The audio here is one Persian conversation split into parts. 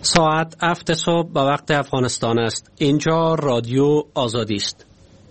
ساعت 7 صبح به وقت افغانستان است. اینجا رادیو آزادی است.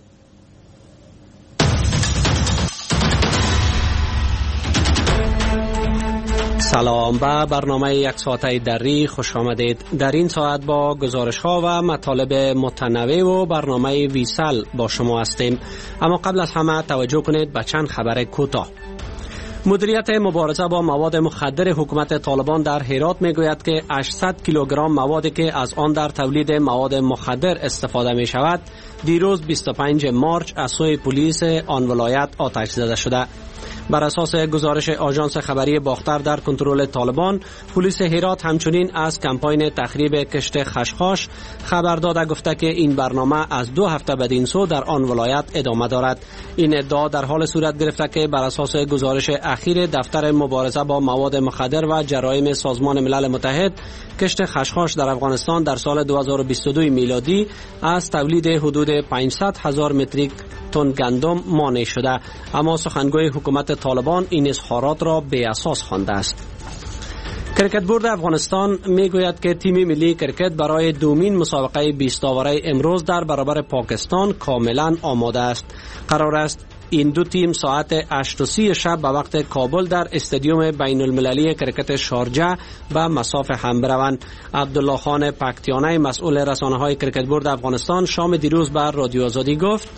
سلام، به برنامه یک ساعته دری خوش آمدید. در این ساعت با گزارش ها و مطالب متنوع و برنامه ویسل با شما هستیم. اما قبل از همه توجه کنید به چند خبر کوتاه. مدیریت مبارزه با مواد مخدر حکومت طالبان در هرات میگوید که 800 کیلوگرم موادی که از آن در تولید مواد مخدر استفاده می شود دیروز 25 مارچ از سوی پلیس آن ولایت آتش زده شده. بر اساس گزارش آژانس خبری باختر در کنترل طالبان، پلیس هرات همچنین از کمپاین تخریب کشت خشخاش خبر داده گفته که این برنامه از 2 هفته بدین سو در آن ولایت ادامه دارد. این ادعا در حال صورت گرفته که بر اساس گزارش اخیر دفتر مبارزه با مواد مخدر و جرایم سازمان ملل متحد، کشت خشخاش در افغانستان در سال 2022 میلادی از تولید حدود 500,000 متریک تن گندم مانع شده، اما سخنگوی حکومت طالبان این اظهارات را بی اساس خوانده است. کرکت بورد افغانستان میگوید که تیم ملی کرکت برای دومین مسابقه 20 آوره امروز در برابر پاکستان کاملا آماده است. قرار است این دو تیم ساعت 8:30 شب به وقت کابل در استادیوم بین المللی کرکت شارجه به مساف هم بروند. عبدالله خان پکتیانه مسئول رسانه‌های کرکت بورد افغانستان شام دیروز بر رادیو آزادی گفت: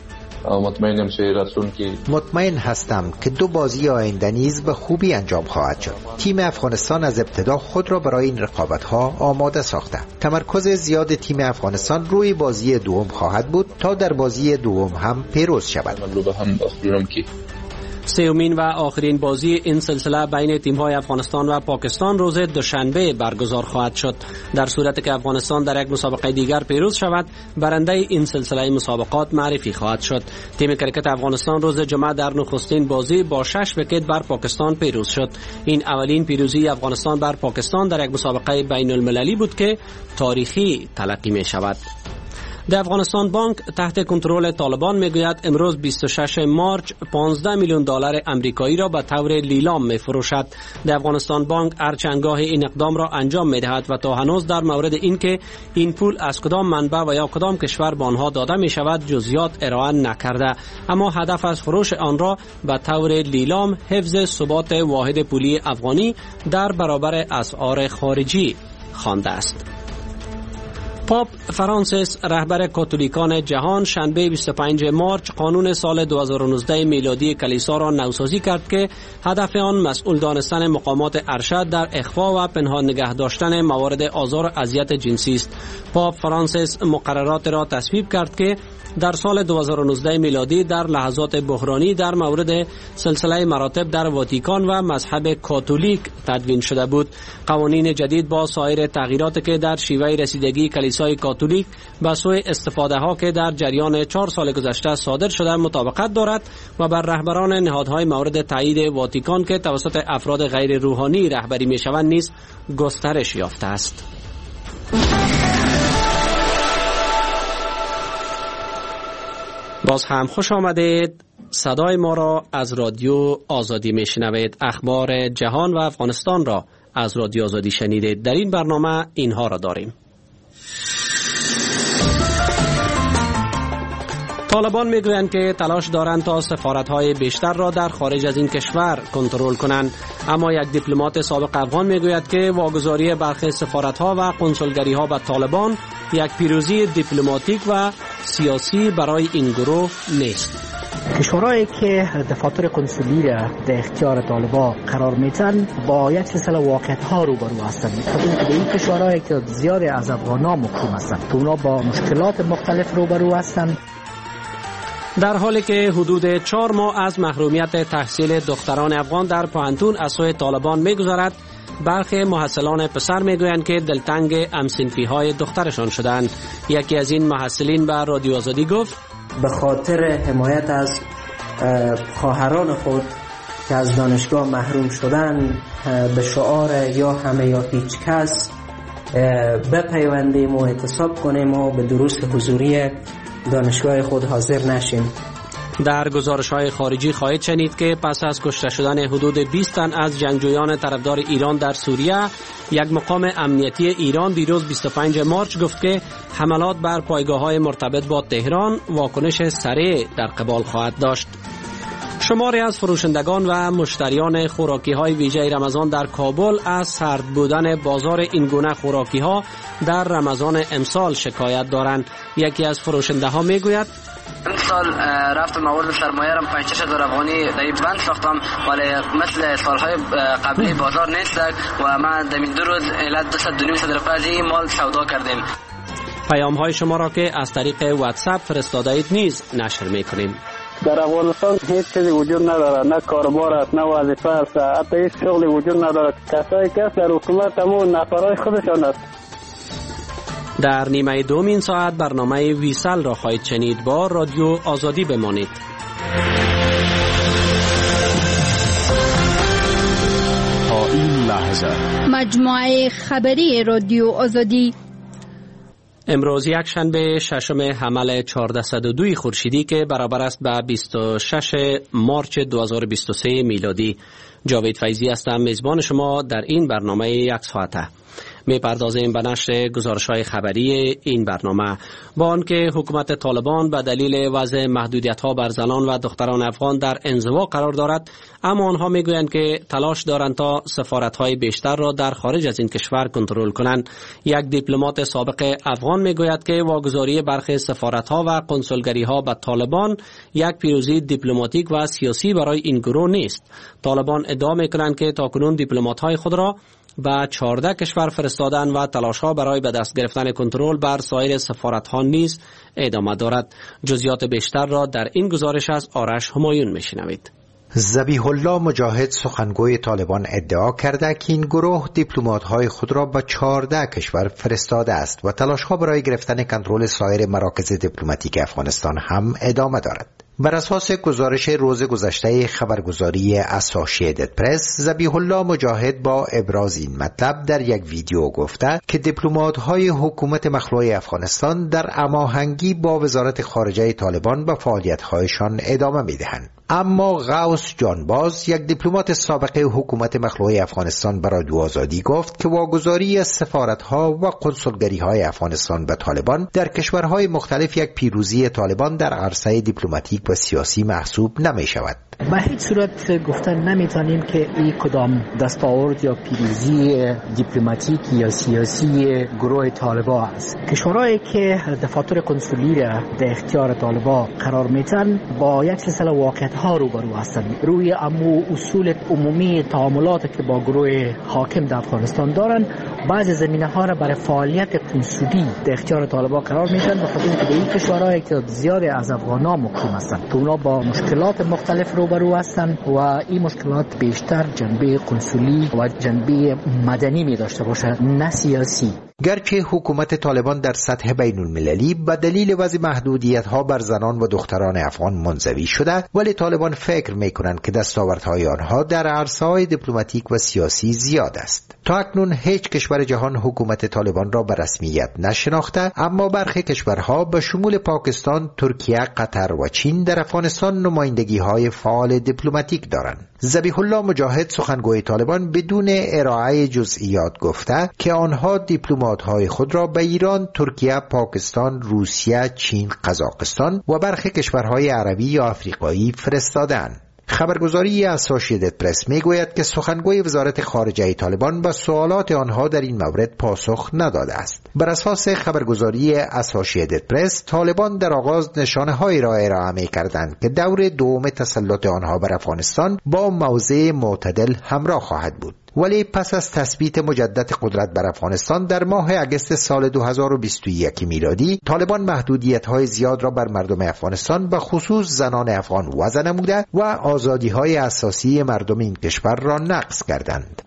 مطمئن هستم که دو بازی آینده نیز به خوبی انجام خواهد شد. تیم افغانستان از ابتدا خود را برای این رقابت‌ها آماده ساخته. تمرکز زیاد تیم افغانستان روی بازی دوم خواهد بود تا در بازی دوم هم پیروز شود. سومین و آخرین بازی این سلسله بین تیم‌های افغانستان و پاکستان روز دوشنبه برگزار خواهد شد. در صورتی که افغانستان در یک مسابقه دیگر پیروز شود، برنده این سلسله مسابقات معرفی خواهد شد. تیم کرکت افغانستان روز جمعه در نخستین بازی با 6 ویکت بر پاکستان پیروز شد. این اولین پیروزی افغانستان بر پاکستان در یک مسابقه بین المللی بود که تاریخی تلقی می شود. د افغانستان بانک تحت کنترل طالبان میگوید امروز 26 مارچ 15 میلیون دلار امریکایی را به طور لیلام میفروشد. د افغانستان بانک هرچندگاه این اقدام را انجام میدهد و تا هنوز در مورد اینکه این پول از کدام منبع و یا کدام کشور به آنها داده می شود جزئیات ارائه نکرده، اما هدف از فروش آن را به طور لیلام حفظ ثبات واحد پولی افغانی در برابر اسعار خارجی خوانده است. پاپ فرانسیس رهبر کاتولیکان جهان شنبه 25 مارچ قانون سال 2019 میلادی کلیسا را نوسازی کرد که هدف آن مسئول دانستن مقامات ارشد در اخفا و پنهان نگه داشتن موارد آزار و اذیت جنسی است. پاپ فرانسیس مقررات را تصویب کرد که در سال 2019 میلادی در لحظات بحرانی در مورد سلسله مراتب در واتیکان و مذهب کاتولیک تدوین شده بود. قوانین جدید با سایر تغییراتی که در شیوه رسیدگی کلیسای کاتولیک به سوی استفاده ها که در جریان 4 سال گذشته صادر شده مطابقت دارد و بر رهبران نهادهای مورد تایید واتیکان که توسط افراد غیر روحانی رهبری می شوند نیز گسترش یافته است. باز هم خوش آمدید. صدای ما را از رادیو آزادی میشنوید. اخبار جهان و افغانستان را از رادیو آزادی شنیدید. در این برنامه اینها را داریم. طالبان میگویند که تلاش دارند تا سفارت‌های بیشتر را در خارج از این کشور کنترل کنند، اما یک دیپلمات سابق افغان میگوید که واگذاری برخی سفارت‌ها و قنسولگری‌ها به طالبان یک پیروزی دیپلماتیک و سیاسی برای این گروه نیست. کشورهایی که دفاتر کنسولی را در اختیار طالبان قرار میدن با یک سلسله واقعیت‌ها روبرو هستند. خاطر این کشورهایی که زیاد از افغانان محروم هستند، اونا با مشکلات مختلف روبرو هستند. در حالی که حدود 4 ماه از محرومیت تحصیل دختران افغان در پوهنتون از سوی طالبان می‌گذرد، برخی محصلان پسر میگویند که دلتنگ هم‌صنفی‌های دخترشان شدند. یکی از این محصلین به رادیو آزادی گفت: به خاطر حمایت از خواهران خود که از دانشگاه محروم شدند به شعار یا همه یا هیچ کس بپیوندیم و اعتصاب کنیم و به دروس حضوری دانشگاه خود حاضر نشیم. در گزارش‌های خارجی خواهید شنید که پس از کشته شدن حدود 20 تن از جنگجویان طرفدار ایران در سوریه، یک مقام امنیتی ایران دیروز 25 مارچ گفت که حملات بر پایگاه‌های مرتبط با تهران واکنش سریع در قبال خواهد داشت. شماری از فروشندگان و مشتریان خوراکی‌های ویژه رمضان در کابل از سرد بودن بازار این گونه خوراکی‌ها در رمضان امسال شکایت دارند. یکی از فروشنده‌ها میگوید امسال رفتم آوردم سرمایه رم 5-6 افغانی در بند ساختم، ولی مثل سالهای قبلی بازار نیست و من در این 2 روز علت 200 روپیه از این مال سودا کردیم. پیام‌های شما را که از طریق واتساپ فرستاده اید نیز نشر می‌کنیم. در افغانستان هیچ چیزی وجود نداره، نه کاربار است، نه وظیفه است، حتی هیچ شغلی وجود نداره. کسایی که در حکومت همون نفرای خودشان است. در نیمه دوم این ساعت برنامه ویسل را خواهید شنید. با رادیو آزادی بمانید. تا این لحظه مجموعه خبری رادیو آزادی. امروز یک شنبه 6 حمل 1402 خورشیدی که برابر است به 26 مارچ 2023 میلادی. جاوید فیضی هستم، میزبان شما در این برنامه یک ساعته. میپردازیم به نشر گزارش‌های خبری این برنامه. با آنکه حکومت طالبان به دلیل وضع محدودیت‌ها بر زنان و دختران افغان در انزوا قرار دارد، اما آنها میگویند که تلاش دارند تا سفارت‌های بیشتر را در خارج از این کشور کنترل کنند. یک دیپلمات سابق افغان میگوید که واگذاری برخی سفارت‌ها و کنسولگری‌ها به طالبان یک پیروزی دیپلماتیک و سیاسی برای این گروه نیست. طالبان ادعا می‌کنند که تاکنون دیپلمات‌های خود را به 14 کشور فرستادن و تلاش‌ها برای به دست گرفتن کنترل بر سایر سفارت‌ها نیز ادامه دارد. جزئیات بیشتر را در این گزارش از آرش همایون می‌شنوید. ذبیح الله مجاهد سخنگوی طالبان ادعا کرده که این گروه دیپلمات‌های خود را به 14 کشور فرستاده است و تلاش‌ها برای گرفتن کنترل سایر مراکز دیپلماتیک افغانستان هم ادامه دارد. بر اساس گزارش روز گذشته خبرگزاری اسوشییتد پرس، ذبیح الله مجاهد با ابراز این مطلب در یک ویدیو گفته که دیپلمات‌های حکومت مخلوع افغانستان در هماهنگی با وزارت خارجه طالبان به فعالیت‌هایشان ادامه می‌دهند. اما غوث جانباز، یک دیپلمات سابق حکومت مخلوع افغانستان، به رادیو آزادی گفت که واگذاری سفارت‌ها و کنسولگری‌های افغانستان به طالبان در کشورهای مختلف یک پیروزی طالبان در عرصه دیپلماتیک و سیاسی محسوب نمی شود. به هیچ صورت گفتن نمیتونیم که این کدام دستاورد یا پیروزی دیپلماتیک یا سیاسی گروه طالبان است. کشورهایی که دفاتر کنسولی را در اختیار طالبان قرار میتن با یک سلسله واقعیت‌ها روبرو هستند. روی اصول عمومی تعاملات که با گروه حاکم در افغانستان دارند، بعضی زمینه‌ها را برای فعالیت کنسولی در اختیار طالبان قرار میدن، بخاطر اینکه به این کشورهایی که زیاد از افغانان محکوم هستند، اونا با مشکلات مختلف روبرو هستند و این مشکلات بیشتر جنبه کنسولی و جنبه مدنی می داشته باشه، نه سیاسی. گرچه حکومت طالبان در سطح بین المللی به دلیل وضع محدودیت‌ها بر زنان و دختران افغان منزوی شده، ولی طالبان فکر می‌کنند که دستاوردهای آنها در عرصه‌های دیپلماتیک و سیاسی زیاد است. تا اکنون هیچ کشور جهان حکومت طالبان را به رسمیت نشناخته، اما برخی کشورها به شمول پاکستان، ترکیه، قطر و چین در افغانستان نمایندگی‌های فعال دیپلماتیک دارند. ذبیح الله مجاهد سخنگوی طالبان بدون ارائه جزئیات گفته که آنها دیپلمات‌های خود را به ایران، ترکیه، پاکستان، روسیه، چین، قزاقستان و برخی کشورهای عربی یا آفریقایی فرستادند. خبرگزاری اسوشییتد پرس میگوید که سخنگوی وزارت خارجه طالبان به سوالات آنها در این مورد پاسخ نداده است. بر اساس خبرگزاری اسوشییتد پرس، طالبان در آغاز نشانه‌هایی را ارائه می‌کردند که دور دوم تسلط آنها بر افغانستان با موضع معتدل همراه خواهد بود. ولی پس از تثبیت مجدد قدرت بر افغانستان در ماه اگست سال 2021 میلادی، طالبان محدودیت‌های زیاد را بر مردم افغانستان به خصوص زنان افغان وضع نموده و آزادی‌های اساسی مردم این کشور را نقض کردند.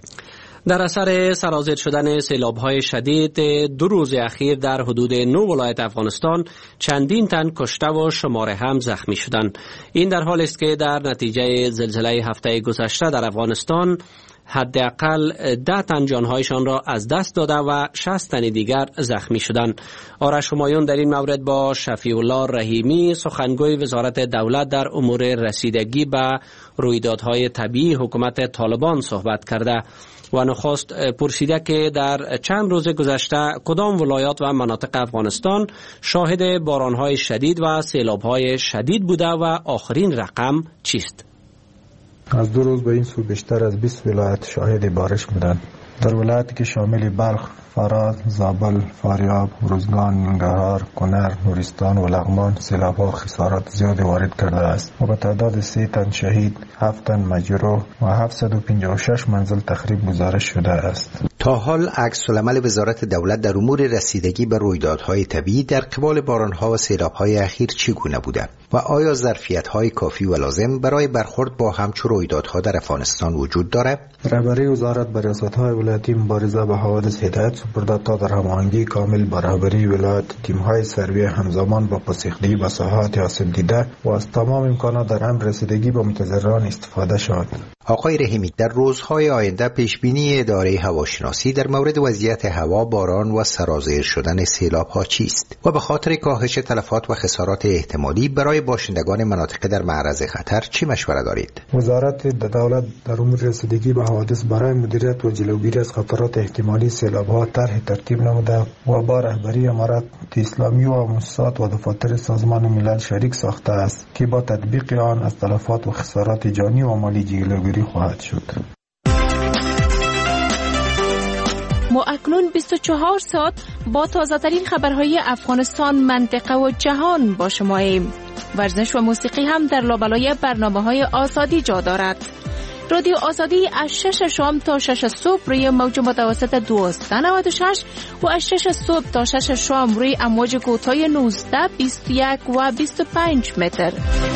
در اثر سرازیر شدن سیلاب‌های شدید 2 روز اخیر در حدود 9 ولایت افغانستان چندین تن کشته و شماره هم زخمی شدند. این در حالی است که در نتیجه زلزله هفته گذشته در افغانستان حداقل 10 تن جانهایشان را از دست داده و 60 تن دیگر زخمی شدند. آرش همایون در این مورد با شفیع الله رحیمی سخنگوی وزارت دولت در امور رسیدگی به رویدادهای طبیعی حکومت طالبان صحبت کرده و نخست پرسیده که در چند روز گذشته کدام ولایات و مناطق افغانستان شاهد بارانهای شدید و سیلابهای شدید بوده و آخرین رقم چیست؟ از 2 روز به این سو بیشتر از 20 ولایت شاهد بارش بودند. در ولایاتی که شامل بلخ، فرات، زابل، فاریاب، روزگان، ننگرهار، کنر، نورستان و لغمان سیلاب‌ها خسارات زیادی وارد کرده است و به تعداد 3 تن شهید، 7 تن مجروح و 756 منزل تخریب گزارش شده است. تا حال عکس‌العمل وزارت دولت در امور رسیدگی به رویدادهای طبیعی در قبال باران‌ها و سیلاب‌های اخیر چگونه بوده و آیا ظرفیت‌های کافی و لازم برای برخورد با همچون رویدادها در افغانستان وجود دارد؟ رهبری وزارت به ریاست‌های ولایتی مبارزه با حوادث هدایت سپرده تا در هماهنگی کامل با رهبری ولایت تیم‌های سروی همزمان با پاسخگویی به ساحات حاصل دیده و از تمام امکانات در امر رسیدگی به متضرران استفاده شد. آقای رحیمی، در روزهای آینده پیشبینی اداره هواشناسی در مورد وضعیت هوا، باران و سرازیر شدن سیلاب‌ها چیست و به خاطر کاهش تلفات و خسارات احتمالی برای باشندگان مناطق در معرض خطر چی مشوره دارید؟ وزارت دولت در امور رسیدگی به حوادث برای مدیریت و جلوگیری از خطرات احتمالی سیلاب‌ها طرح ترتیب نموده و با رهبری امارات اسلامی و مؤسسات و دفاتر سازمان ملل شریک ساخته است که با تطبیق آن از تلفات و خسارات جانی و مالی جلوگیری خواهد شد. ما اکنون 24 ساعت با تازه‌ترین خبرهای افغانستان، منطقه و جهان با شماییم. ورزش و موسیقی هم در لابلای برنامه‌های آزادی جا دارد. رادیو آزادی از 6 شام تا 6 صبح روی موج متوسط 1296 و از 6 صبح تا 6 شام روی امواج کوتاه 19، 21 و 25 متر.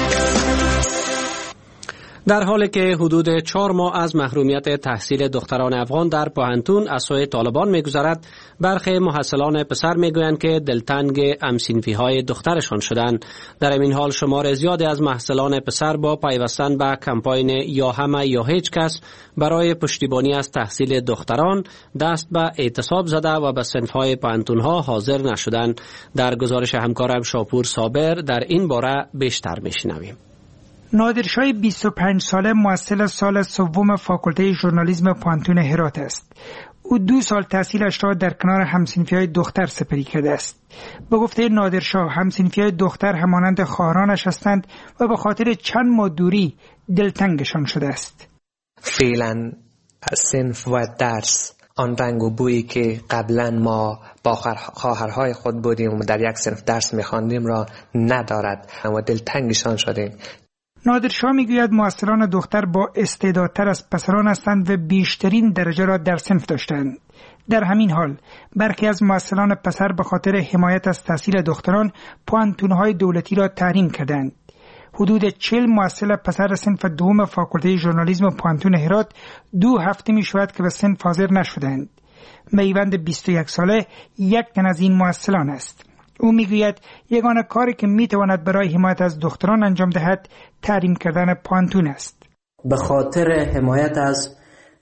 در حالی که حدود 4 ماه از محرومیت تحصیل دختران افغان در پوهنتون از سوی طالبان می‌گذرد، برخی محصلان پسر می‌گویند که دلتنگ هم‌صنفی‌های دخترشان شدند. در این حال شمار زیادی از محصلان پسر با پیوستن به کمپاین یا همه یا هیچ کس برای پشتیبانی از تحصیل دختران دست به اعتصاب زده و به صنف‌های پوهنتون‌ها حاضر نشدند. در گزارش همکارم شاپور صابر در این باره بیشتر می‌شنویم. نادرشاه 25 ساله محصل سال سوم فاکولته ژورنالیسم پوهنتون هرات است. او 2 سال تحصیلش را در کنار همصنفی‌های دختر سپری کرده است. به گفته نادرشاه، همصنفی‌های دختر همانند خواهرانش هستند و به خاطر چند ماه دوری دلتنگشان شده است. فعلا صنف و درس آن رنگ و بویی که قبلا ما با خواهرهای خود بودیم و در یک صنف درس می‌خواندیم را ندارد و دلتنگشان شدیم. نادرشاه میگوید محصلان دختر با استعدادتر از پسران هستند و بیشترین درجه را در صنف داشتند. در همین حال برخی از محصلان پسر به خاطر حمایت از تحصیل دختران پوهنتون‌های دولتی را تحریم کردند. حدود 40 محصل پسر صنف دوم فاکولته ژورنالیسم پوهنتون هرات 2 هفته می شود که به صنف حاضر نشدند. میوند 21 ساله یک تن از این محصلان است. او میگوید یگانه کاری که میتواند برای حمایت از دختران انجام دهد تحریم کردن پوهنتون است. به خاطر حمایت از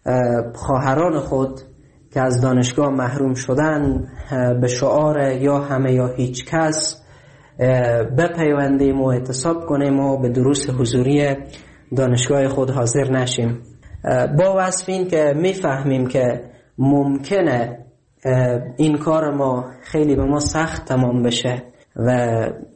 خواهران خود که از دانشگاه محروم شدن، به شعار یا همه یا هیچ کس بپیوندیم و اعتصاب کنیم و به دروس حضوری دانشگاه خود حاضر نشیم. با وصف این که میفهمیم که ممکنه این کار ما خیلی به ما سخت تمام بشه و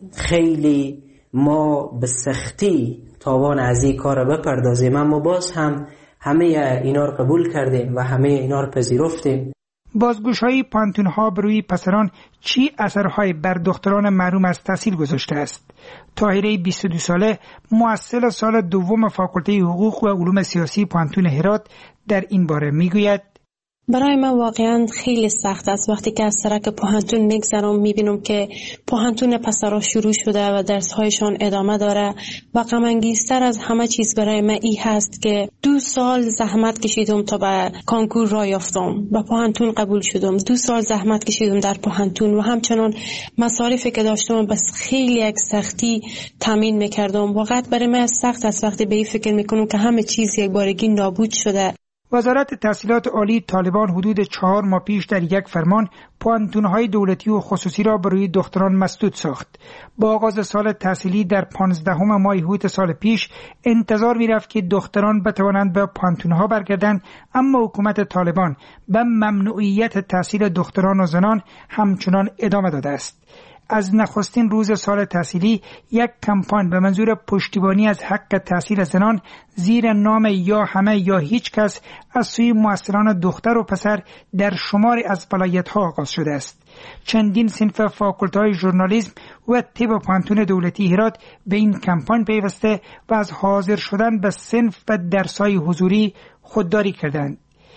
خیلی ما به سختی تاوان از این کار بپردازیم، اما باز هم همه اینا رو قبول کردیم و همه اینا رو پذیرفتیم. بازگوش‌های پوهنتون‌ها بر روی پسران چی اثرهای بر دختران محروم از تحصیل گذاشته است؟ طاهره 22 ساله محصل سال دوم فاکولته حقوق و علوم سیاسی پوهنتون هرات در این باره میگوید: برای من واقعا خیلی سخت است وقتی که از سرک پوهنتون میگذرم، میبینم که پوهنتون پسرها شروع شده و درسهایشان ادامه داره و غم انگیزتر از همه چیز برای من این هست که 2 سال زحمت کشیدم تا به کنکور راه یافتم، به پوهنتون قبول شدم، 2 سال زحمت کشیدم در پوهنتون و همچنان مصارفی که داشتم بس خیلی یک سختی تامین میکردم. واقعا برای من سخت است وقتی به این فکر میکنم که همه چیز یک بارگی نابود شده. وزارت تحصیلات عالی طالبان حدود 4 ماه پیش در یک فرمان پوانتون‌های دولتی و خصوصی را برای دختران مسدود ساخت. با آغاز سال تحصیلی در 15 ماه هوت سال پیش انتظار می‌رفت که دختران بتوانند به پوانتون‌ها برگردند، اما حکومت طالبان به ممنوعیت تحصیل دختران و زنان همچنان ادامه داده است. از نخستین روز سال تحصیلی یک کمپاین به منظور پشتیبانی از حق تحصیل زنان زیر نام یا همه یا هیچ کس از سوی مؤثران دختر و پسر در شماری از ولایت‌ها آغاز شده است. چندین صنف فاکولت‌های ژورنالیسم و طب پانتون دولتی هرات به این کمپاین پیوسته و از حاضر شدن به صنف و درس‌های حضوری خودداری کردند.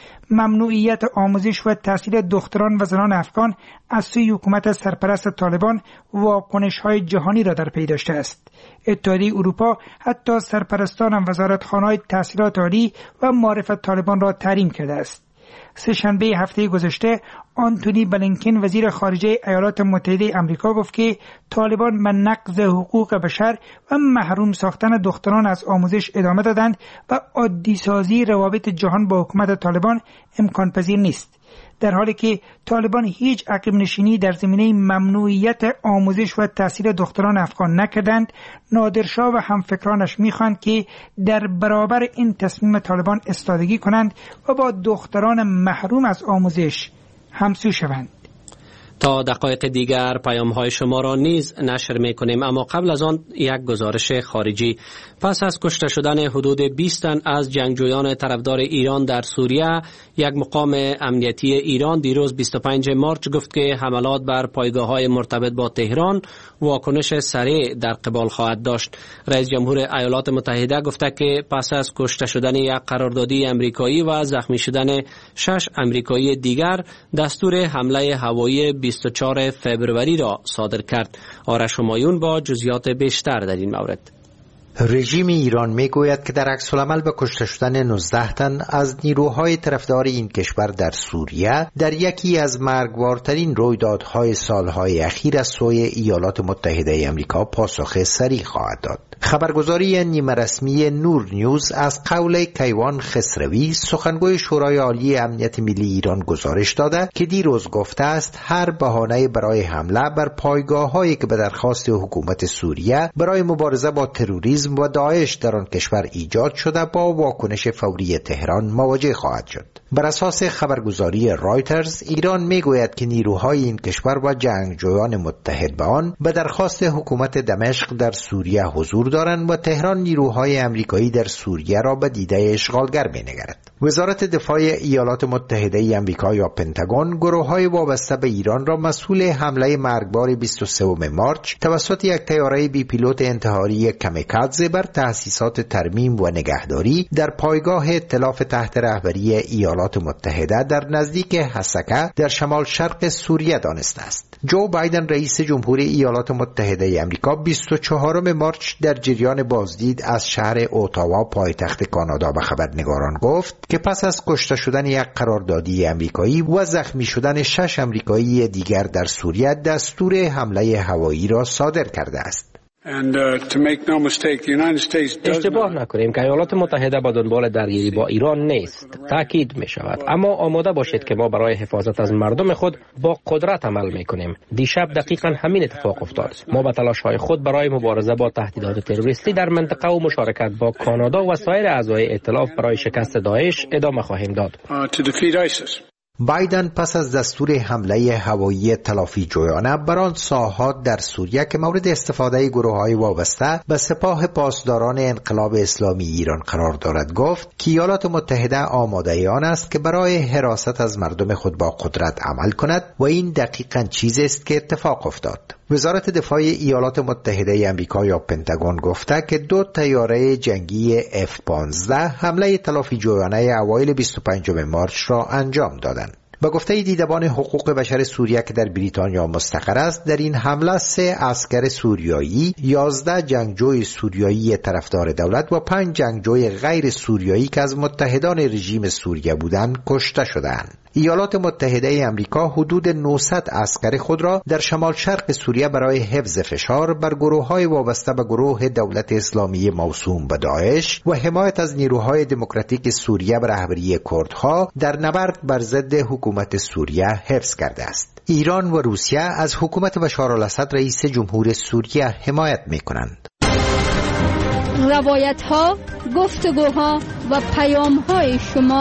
ممنوعیت آموزش و تحصیل دختران و زنان افغان از سوی حکومت سرپرست طالبان واکنش‌های جهانی را در پی داشته است. اتحادیه اروپا حتی سرپرستان وزارتخانه‌های تحصیلات عالی و معرفت طالبان را تحریم کرده است. سه‌شنبه هفته گذشته آنتونی بلینکن وزیر خارجه ایالات متحده آمریکا گفت که طالبان به نقض حقوق بشر و محروم ساختن دختران از آموزش ادامه دادند و عادی سازی روابط جهان با حکومت طالبان امکان پذیر نیست. در حالی که طالبان هیچ عقب نشینی در زمینه ممنوعیت آموزش و تحصیل دختران افغان نکردند، نادرشاه و همفکرانش می‌خواهند که در برابر این تصمیم طالبان استادگی کنند و با دختران محروم از آموزش همسو شوند. تا دقایق دیگر پیام‌های شما را نیز نشر می‌کنیم، اما قبل از آن یک گزارش خارجی. پس از کشته شدن حدود 20 تن از جنگجویان طرفدار ایران در سوریه، یک مقام امنیتی ایران دیروز 25 مارچ گفت که حملات بر پایگاه‌های مرتبط با تهران واکنش سریع در قبال خواهد داشت. رئیس جمهور ایالات متحده گفته که پس از کشته شدن یک قراردادی امریکایی و زخمی شدن 6 امریکایی دیگر، دستور حمله هوایی 24 فبروری را صادر کرد. آرش همایون با جزئیات بیشتر در این مورد. رژیم ایران میگوید که در عکس‌العمل به کشته شدن 19 تن از نیروهای طرفدار این کشور در سوریه در یکی از مرگبارترین رویدادهای سالهای اخیر از سوی ایالات متحده آمریکا پاسخ سریع خواهد داد. خبرگزاری نیمه رسمی نور نیوز از قول کیوان خسروی، سخنگوی شورای عالی امنیت ملی ایران، گزارش داده که دیروز گفته است هر بهانه برای حمله بر پایگاه‌هایی که به درخواست حکومت سوریه برای مبارزه با تروریسم و داعش در آن کشور ایجاد شده با واکنش فوری تهران مواجه خواهد شد. بر اساس خبرگزاری رایترز، ایران میگوید که نیروهای این کشور و جنگجویان متحد به آن به درخواست حکومت دمشق در سوریه حضور دارند و تهران نیروهای امریکایی در سوریه را به دیده اشغالگر می‌نگرد. وزارت دفاع ایالات متحده آمریکا یا پنتاگون گروه‌های وابسته به ایران را مسئول حمله مرگبار 23 مارچ توسط یک طیاره بی پیلوت انتحاری کامیکادزه بر تأسیسات ترمیم و نگهداری در پایگاه ائتلاف تحت رهبری ایالات متحده در نزدیک حسکه در شمال شرق سوریه دانسته است. جو بایدن رئیس جمهور ایالات متحده آمریکا 24 مارچ در جریان بازدید از شهر اوتاوا پایتخت کانادا به خبرنگاران گفت که پس از کشته شدن یک قراردادی امریکایی و زخمی شدن 6 امریکایی دیگر در سوریه، دستور حمله هوایی را صادر کرده است. اشتباه نکنیم که ایالات متحده با دنبال درگیری با ایران نیست. تاکید می شود، اما آماده باشید که ما برای حفاظت از مردم خود با قدرت عمل می کنیم. دیشب دقیقاً همین اتفاق افتاد. ما به تلاش‌های خود برای مبارزه با تهدیدات تروریستی در منطقه و مشارکت با کانادا و سایر اعضای ائتلاف برای شکست داعش ادامه خواهیم داد. بایدن پس از دستور حمله هوایی تلافی جویانه بر آن ساحات در سوریه که مورد استفاده گروه‌های وابسته به سپاه پاسداران انقلاب اسلامی ایران قرار دارد گفت که ایالات متحده آماده آن است که برای حراست از مردم خود با قدرت عمل کند و این دقیقاً چیزی است که اتفاق افتاد. وزارت دفاع ایالات متحده آمریکا یا پنتاگون گفته که 2 طیاره جنگی F-15 حمله تلافی جویانه اوایل 25 مارچ را انجام دادند. با گفته دیدبان حقوق بشر سوریه که در بریتانیا مستقر است، در این حمله 3 عسکر سوریایی، 11 جنگجوی سوریایی طرفدار دولت و 5 جنگجوی غیر سوریایی که از متحدان رژیم سوریه بودند کشته شدند. ایالات متحده آمریکا حدود 900 عسکر خود را در شمال شرق سوریه برای حفظ فشار بر گروه‌های وابسته به گروه دولت اسلامی موسوم به داعش و حمایت از نیروهای دموکراتیک سوریه به رهبری کردها در نبرد بر ضد حکومت سوریه حفظ کرده است. ایران و روسیه از حکومت بشار الاسد رئیس جمهور سوریه حمایت می‌کنند. روایت‌ها، گفتگوها و پیام‌های شما.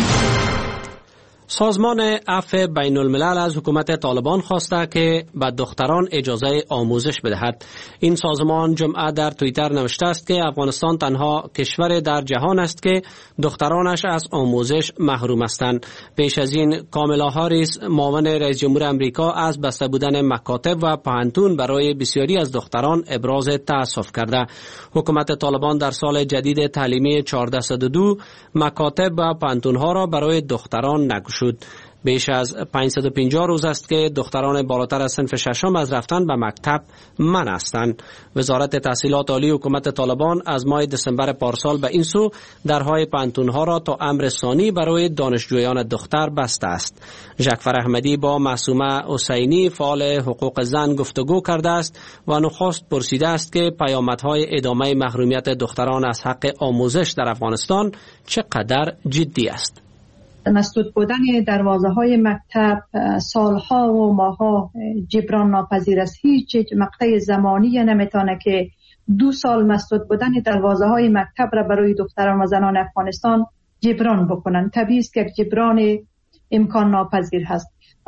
سازمان عفو بین الملل از حکومت طالبان خواسته که به دختران اجازه آموزش بدهد. این سازمان جمعه در توییتر نوشته است که افغانستان تنها کشور در جهان است که دخترانش از آموزش محروم هستند. پیش از این کاملا هاریس، معاون رئیس جمهور آمریکا، از بسته بودن مکاتب و پوهنتون برای بسیاری از دختران ابراز تأسف کرده. حکومت طالبان در سال جدید تعلیمی 1402 مکاتب و پوهنتون‌ها را برای دختران نگشود. بیش از 550 روز است که دختران بالاتر از صنف ششم از رفتن به مکتب منع هستند. وزارت تحصیلات عالی حکومت طالبان از ماه دسامبر پارسال به این سو درهای پوهنتون‌ها را تا امر ثانی برای دانشجویان دختر بسته است. ژکفر احمدی با معصومه حسینی فعال حقوق زن گفتگو کرده است و نخست پرسیده است که پیامدهای ادامه محرومیت دختران از حق آموزش در افغانستان چقدر جدی است. مسدود بودن دروازه‌های مکتب سالها و ماها جبران ناپذیر است. هیچ مقطع زمانی نمیتونه که 2 سال مسدود بودن دروازه‌های مکتب را برای دختران و زنان افغانستان جبران بکنن. طبیعی است که جبران امکان ناپذیر هست و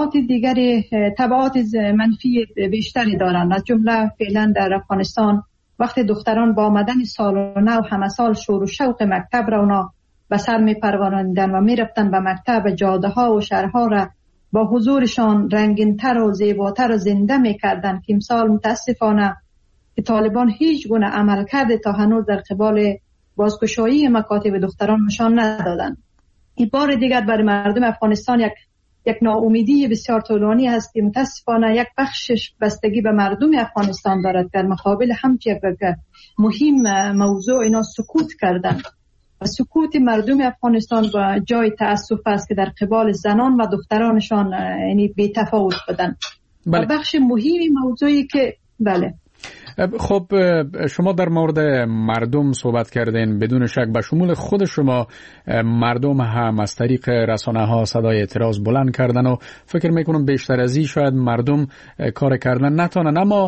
تبعات منفی بیشتری دارند. از جمله فعلا در افغانستان وقتی دختران با آمدن سال نو همه سال شور و شوق مکتب را اونا به سر می پروراندن و می رفتن به مکتب، جاده ها و شهرها را با حضورشان رنگین تر و زیباتر و زنده می کردن که امسال متاسفانه که طالبان هیچ گونه عمل کرده تا هنوز در قبال بازگشایی مکاتب دختران نشان ندادن. این بار دیگر برای مردم افغانستان یک ناامیدی بسیار طولانی است که متاسفانه یک بخشش بستگی به مردم افغانستان دارد. در مقابل همچنین که مهم موضوع اینا سکوت کردن. سکوت مردم افغانستان و جای تأسف است که در قبال زنان و دخترانشان یعنی بی تفاوت بدن. بله. بخش مهمی موضوعی که بله. خب شما در مورد مردم صحبت کردین، بدون شک به شمول خود شما مردم هم از طریق رسانه ها صدای اعتراض بلند کردن و فکر میکنم بیشتر از این شاید مردم کار کردن نتونن، اما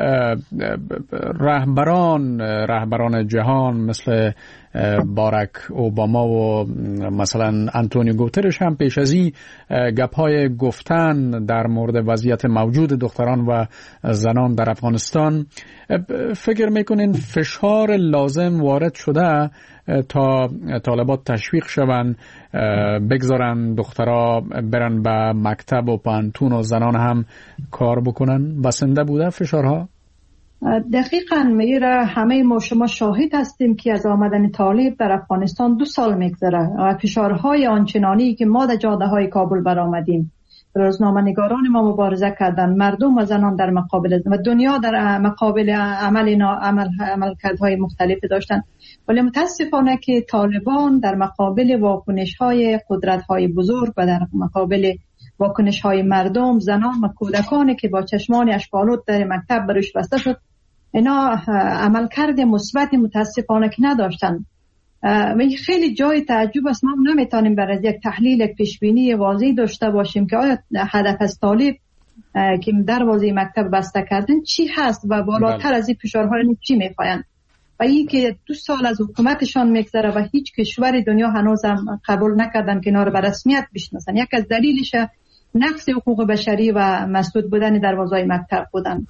رهبران جهان مثل باراک اوباما و مثلا آنتونیو گوترش هم پیش از این گپ‌های گفتن در مورد وضعیت موجود دختران و زنان در افغانستان. فکر میکنین فشار لازم وارد شده تا طالبات تشویق شوند بگذارن دخترها برن به مکتب و پوهنتون و زنان هم کار بکنن؟ بسنده بوده فشارها؟ دقیقاً میره. همه ما شما شاهد هستیم که از آمدن طالب در افغانستان 2 سال میگذره و فشارهای آنچنانی که ما در جاده های کابل برآمدیم، روزنامه‌نگاران ما مبارزه کردن، مردم و زنان در مقابل و دنیا در مقابل عملکردهای مختلفی داشتن، ولی متاسفانه که طالبان در مقابل واکنش‌های قدرت‌های بزرگ و در مقابل واکنش‌های مردم، زنان و کودکانی که با چشمان اشک‌آلود در مکتب برش بسته شد، اینا عملکرد مثبت متاسفانه که نداشتن. خیلی جای تعجب است. ما نمیتونیم برای یک تحلیل، یک پیشبینی واضح داشته باشیم که آیا هدف از طالب که دروازه مکتب بسته کردن چی هست و بالاتر از این فشارهای چی میخواین، و این که 2 سال از حکومتشان میگذره و هیچ کشور دنیا هنوز هم قبول نکردن که اینا رو به رسمیت بشناسن. یک از دلیلش نقض حقوق بشری و مسدود بودن دروازه‌های مکتب بودن.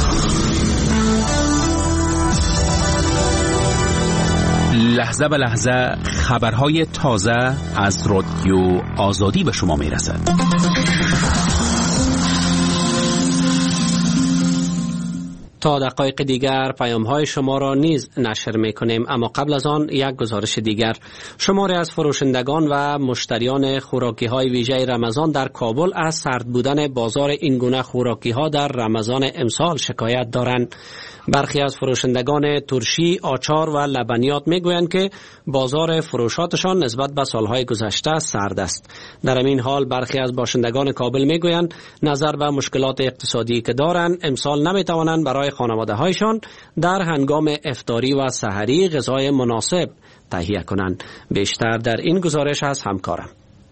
لحظه به لحظه خبرهای تازه از رادیو آزادی به شما میرسد. تا دقایق دیگر پیام های شما را نیز نشر می کنیم، اما قبل از آن یک گزارش دیگر. شماری از فروشندگان و مشتریان خوراکی های ویژه رمضان در کابل از سرد بودن بازار این گونه خوراکی ها در رمضان امسال شکایت دارند. برخی از فروشندگان ترشی، آچار و لبنیات می گویند که بازار فروشاتشان نسبت به سالهای گذشته سرد است. در این حال برخی از باشندگان کابل می گویند نظر به مشکلات اقتصادی که دارند امسال نمی توانند برای خانواده هایشان در هنگام افطاری و سحری غذای مناسب تهیه کنند. بیشتر در این گزارش از همکارم.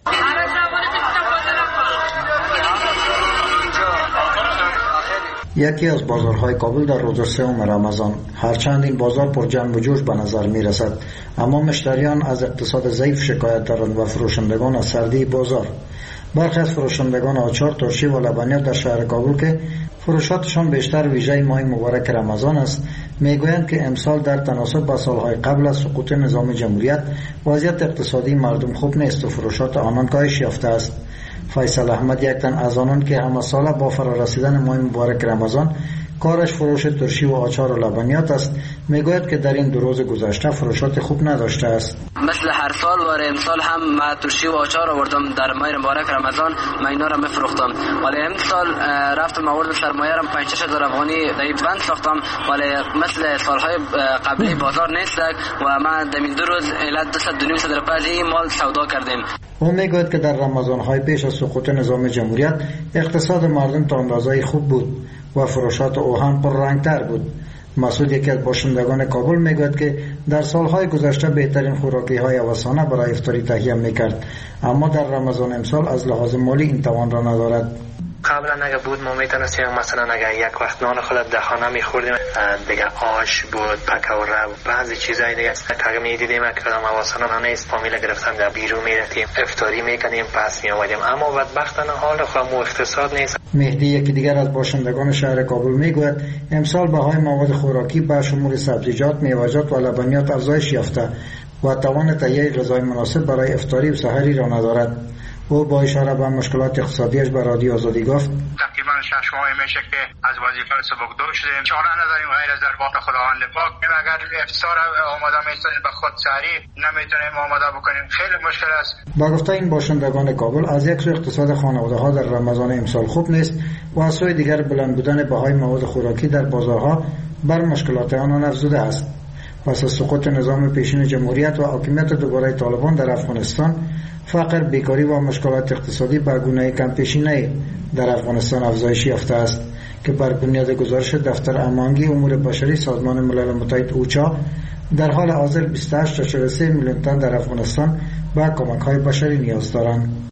یکی از بازارهای کابل در روز سوم رمضان، هرچند این بازار پر جنب و جوش به نظر می رسد، اما مشتریان از اقتصاد ضعیف شکایت دارند و فروشندگان از سردی بازار. برخی از فروشندگان آچار، ترشی و لبنیات در شهر کابل که فروشاتشان بیشتر ویژه ماه مبارک رمضان است، میگویند که امسال در تناسب با سالهای قبل از سقوط نظام جمهوریت وضعیت اقتصادی مردم خوب نیست و فروشات آنان کاهش یافته است. فیصل احمد یک تن از آنان که همه ساله با فرارسیدن ماه مبارک رمضان کارش فروش ترشی و آچار و لبنیات است، میگوید که در این 2 روز گذشته فروشات خوب نداشته است. مثل هر سال و امسال هم ما ترشی و آچار آوردم در ماه مبارک رمضان، ما اینا را میفروختم، ولی امسال رفتم آوردم سرمایه را 5-6 هزار افغانی دایی بند ساختم، ولی مثل سالهای قبلی بازار نیست و ما در این 2 روز الی 200-250 روپیه مال سودا کردیم. او میگوید که در رمضان‌های پیش از سقوط نظام جمهوریت اقتصاد مردم تا اندازه‌ای خوب بود و فروشات او هم پررنگ‌تر بود. مسعود یکی از باشندگان کابل میگوید که در سالهای گذشته بهترین خوراکی‌های اوسانه برای افطاری تهیه میکرد، اما در رمضان امسال از لحاظ مالی این توان را ندارد. قبلا اگه بود ما میتونستیم مثلا اگه یک وقت نان خودت در خانه میخوردیم، دیگه آش بود، پکوره و بعضی چیزای دیگه که میدیدیم که کدام اواسانا نیست، فامیل گرفتن در بیرون میرفتیم افطاری میکنیم پس میآمدیم، اما بدبختانه حال خودمو اقتصاد نیست. مهدی یکی دیگر از باشندگان شهر کابل میگوید امسال بهای مواد خوراکی به شمول سبزیجات، میوه‌جات و لبنیات افزایش یافته و توان تهیه غذای مناسب برای افطاری و سحری را ندارد. او با اشاره به مشکلات اقتصادیش به رادیو آزادی گفت تقریبا 6 ماه میشه که از وظیفه سبکدوش شدیم، چاره نداریم غیر از دربار خداوند پاک. اگر افطار آماده می‌سازیم به خود سحری نمیتونیم آماده بکنیم، خیلی مشکل است. با گفته این باشندگان کابل از یک سو اقتصاد خانواده‌ها در رمضان امسال خوب نیست و از سوی دیگر بلند بودن بهای مواد خوراکی در بازارها بر مشکلات آنان افزوده است. پس از سقوط نظام پیشین جمهوریت و حاکمیت دوباره طالبان در افغانستان، فقر، بیکاری و مشکلات اقتصادی به گونه کم پیشینه در افغانستان افزایش یافته است که بر بنیاد گزارش دفتر امانگی امور بشری سازمان ملل متحد اوچا در حال حاضر 28.3 میلیون تن در افغانستان به کمک‌های بشری نیاز دارند.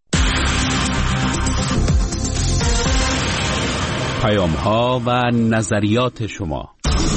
پیام‌ها و نظریات شما.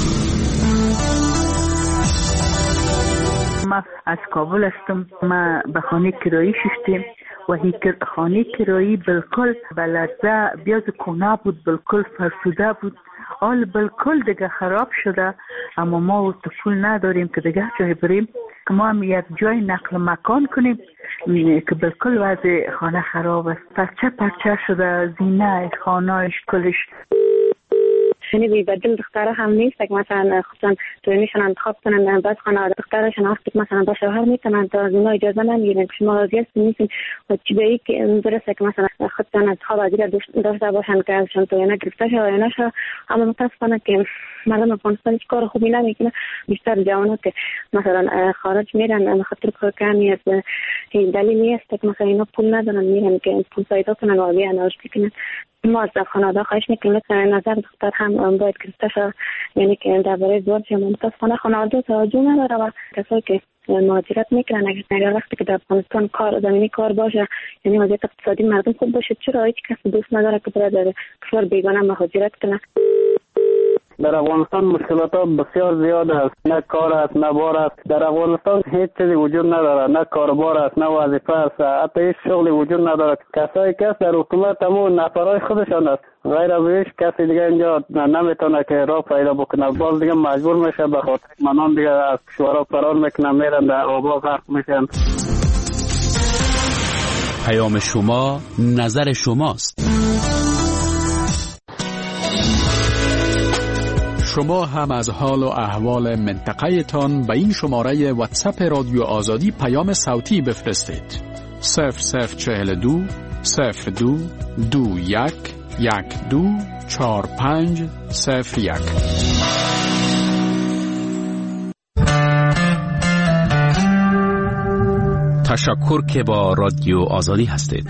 ما از کابل هستم. ما به خانه کرایی شدیم و هی خانه کرایی بالکل بلرزه بیاد کونه بود، بالکل فرسوده بود، حال بالکل دیگه خراب شده، اما ما پول نداریم که دیگه جای بریم که ما هم یک جای نقل مکان کنیم که بالکل وضع خانه خراب است، پرچه شده، زینه خانهش کلش. شنیدی بدل دختره هم نیست که مثلا خودشان تویمیشون انتخاب کنن، بعد خانواده دخترشون وقتی مثلا با شوهر میتونن تا از اونها اجازه نمیگیرن که شما راضی هستین نیستین و چی به که درسته که مثلا خودشان انتخاب از دیگر داشته باشن که ازشان تویینه گرفته شه و نشه، اما متاسفانه که مردم افغانستان هیچ کار خوبی نمیکنه. بیشتر جوانات که مثلا خارج میرن به خاطر کار کمی است، دلیل نیست که مثلا اینا پول ندارن میرن که پول پیدا کنن و بیان آشتی کنن. ما از خانواده خواهش میکنیم نظر دختر هم باید گرفته شد، یعنی که درباره ازدواج متاسفانه خانواده توجه نداره و کسایی که مهاجرت میکنن اگر وقتی که در افغانستان کار زمینی کار باشه، یعنی وضعیت اقتصادی مردم خوب باشه، چرا هیچ کس دوست نداره که برای در کشور بیگانه مهاجرت کنه؟ در افغانستان مشکلات بسیار زیاد است، نه کار است نه بار است. در افغانستان هیچ چیزی وجود نداره، نه کاربار است نه وظیفه است، حتی هیچ شغلی وجود نداره. کسایی که در حکومت همون نفرای خودشان است، غیر از هیچ کسی دیگه اینجا نمیتونه که راه پیدا بکنه. باز دیگه مجبور میشه به خاطر منان دیگه از کشورها فرار میکنن، میرن در آبا غرق میشن. پیام شما نظر شماست. شما هم از حال و احوال منطقه تان به این شماره واتساپ رادیو آزادی پیام صوتی بفرستید. 0042 02 21 12 45 01. تشکر که با رادیو آزادی هستید.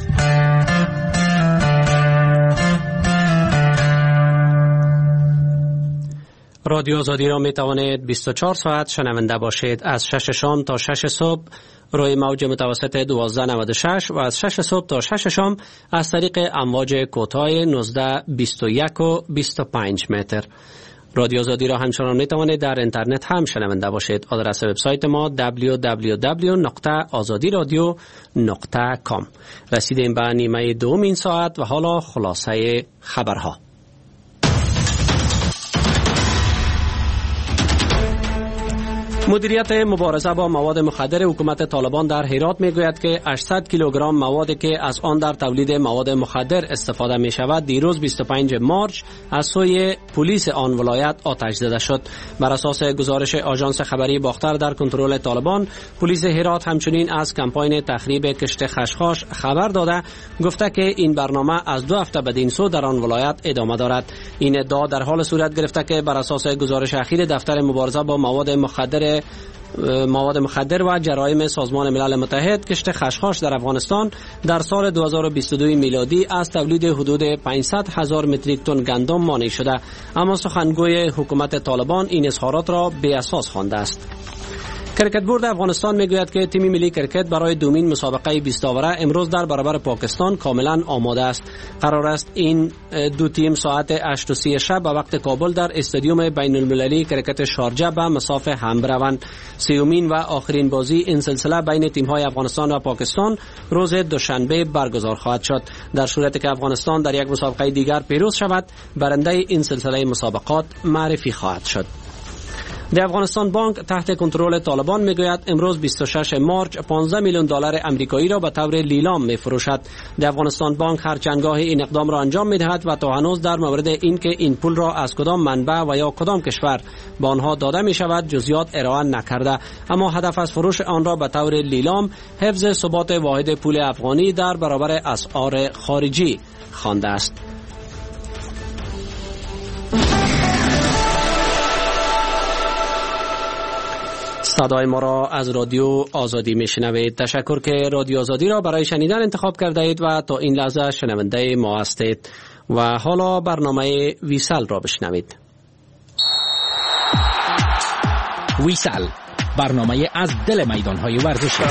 رادیو آزادی را می توانید 24 ساعت شنونده باشید. از 6 شام تا 6 صبح روی موج متوسط 1296 و از 6 صبح تا 6 شام از طریق امواج کوتاه 19 21 و 25 متر. رادیو آزادی را همچنان می توانید در اینترنت هم شنونده باشید. آدرس وبسایت ما www.azadiradio.com. رسیدیم به نیمه دوم این ساعت و حالا خلاصه خبرها. مدیریت مبارزه با مواد مخدر حکومت طالبان در هرات میگوید که 800 کیلوگرم موادی که از آن در تولید مواد مخدر استفاده می شود دیروز 25 مارچ از سوی پلیس آن ولایت آتش زده شد. بر اساس گزارش آژانس خبری باختر در کنترل طالبان، پلیس هرات همچنین از کمپاین تخریب کشت خشخاش خبر داده گفته که این برنامه از 2 هفته بدین سو در آن ولایت ادامه دارد. این ادعا در حال صورت گرفته که بر اساس گزارش اخیر دفتر مبارزه با مواد مخدر و جرایم سازمان ملل متحد، کشت خشخاش در افغانستان در سال 2022 میلادی از تولید حدود 500,000 متریک تن گندم مانع شده، اما سخنگوی حکومت طالبان این اظهارات را بی اساس خوانده است. کرکت بورد افغانستان میگوید که تیم ملی کرکت برای دومین مسابقه 20 آوره امروز در برابر پاکستان کاملا آماده است. قرار است این دو تیم ساعت 8:30 شب به وقت کابل در استادیوم بین المللی کرکت شارجه به مساف هم بروند. سومین و آخرین بازی این سلسله بین تیم‌های افغانستان و پاکستان روز دوشنبه برگزار خواهد شد. در صورتی که افغانستان در یک مسابقه دیگر پیروز شود، برنده این سلسله مسابقات معرفی خواهد شد. در افغانستان بانک تحت کنترل طالبان میگوید امروز 26 مارچ 15 میلیون دلار آمریکایی را به طور لیلام میفروشد. در افغانستان بانک هر چندگاه این اقدام را انجام میدهد و تا هنوز در مورد اینکه این پول را از کدام منبع و یا کدام کشور به آنها داده می شود جزئیات ارائه نکرده، اما هدف از فروش آن را به طور لیلام حفظ ثبات واحد پول افغانی در برابر اسعار خارجی خوانده است. صدای ما را از رادیو آزادی میشنوید. تشکر که رادیو آزادی را برای شنیدن انتخاب کرده اید و تا این لحظه شنونده ما هستید. و حالا برنامه ویسال را بشنوید. ویسال، برنامه از دل میدان‌های ورزشی.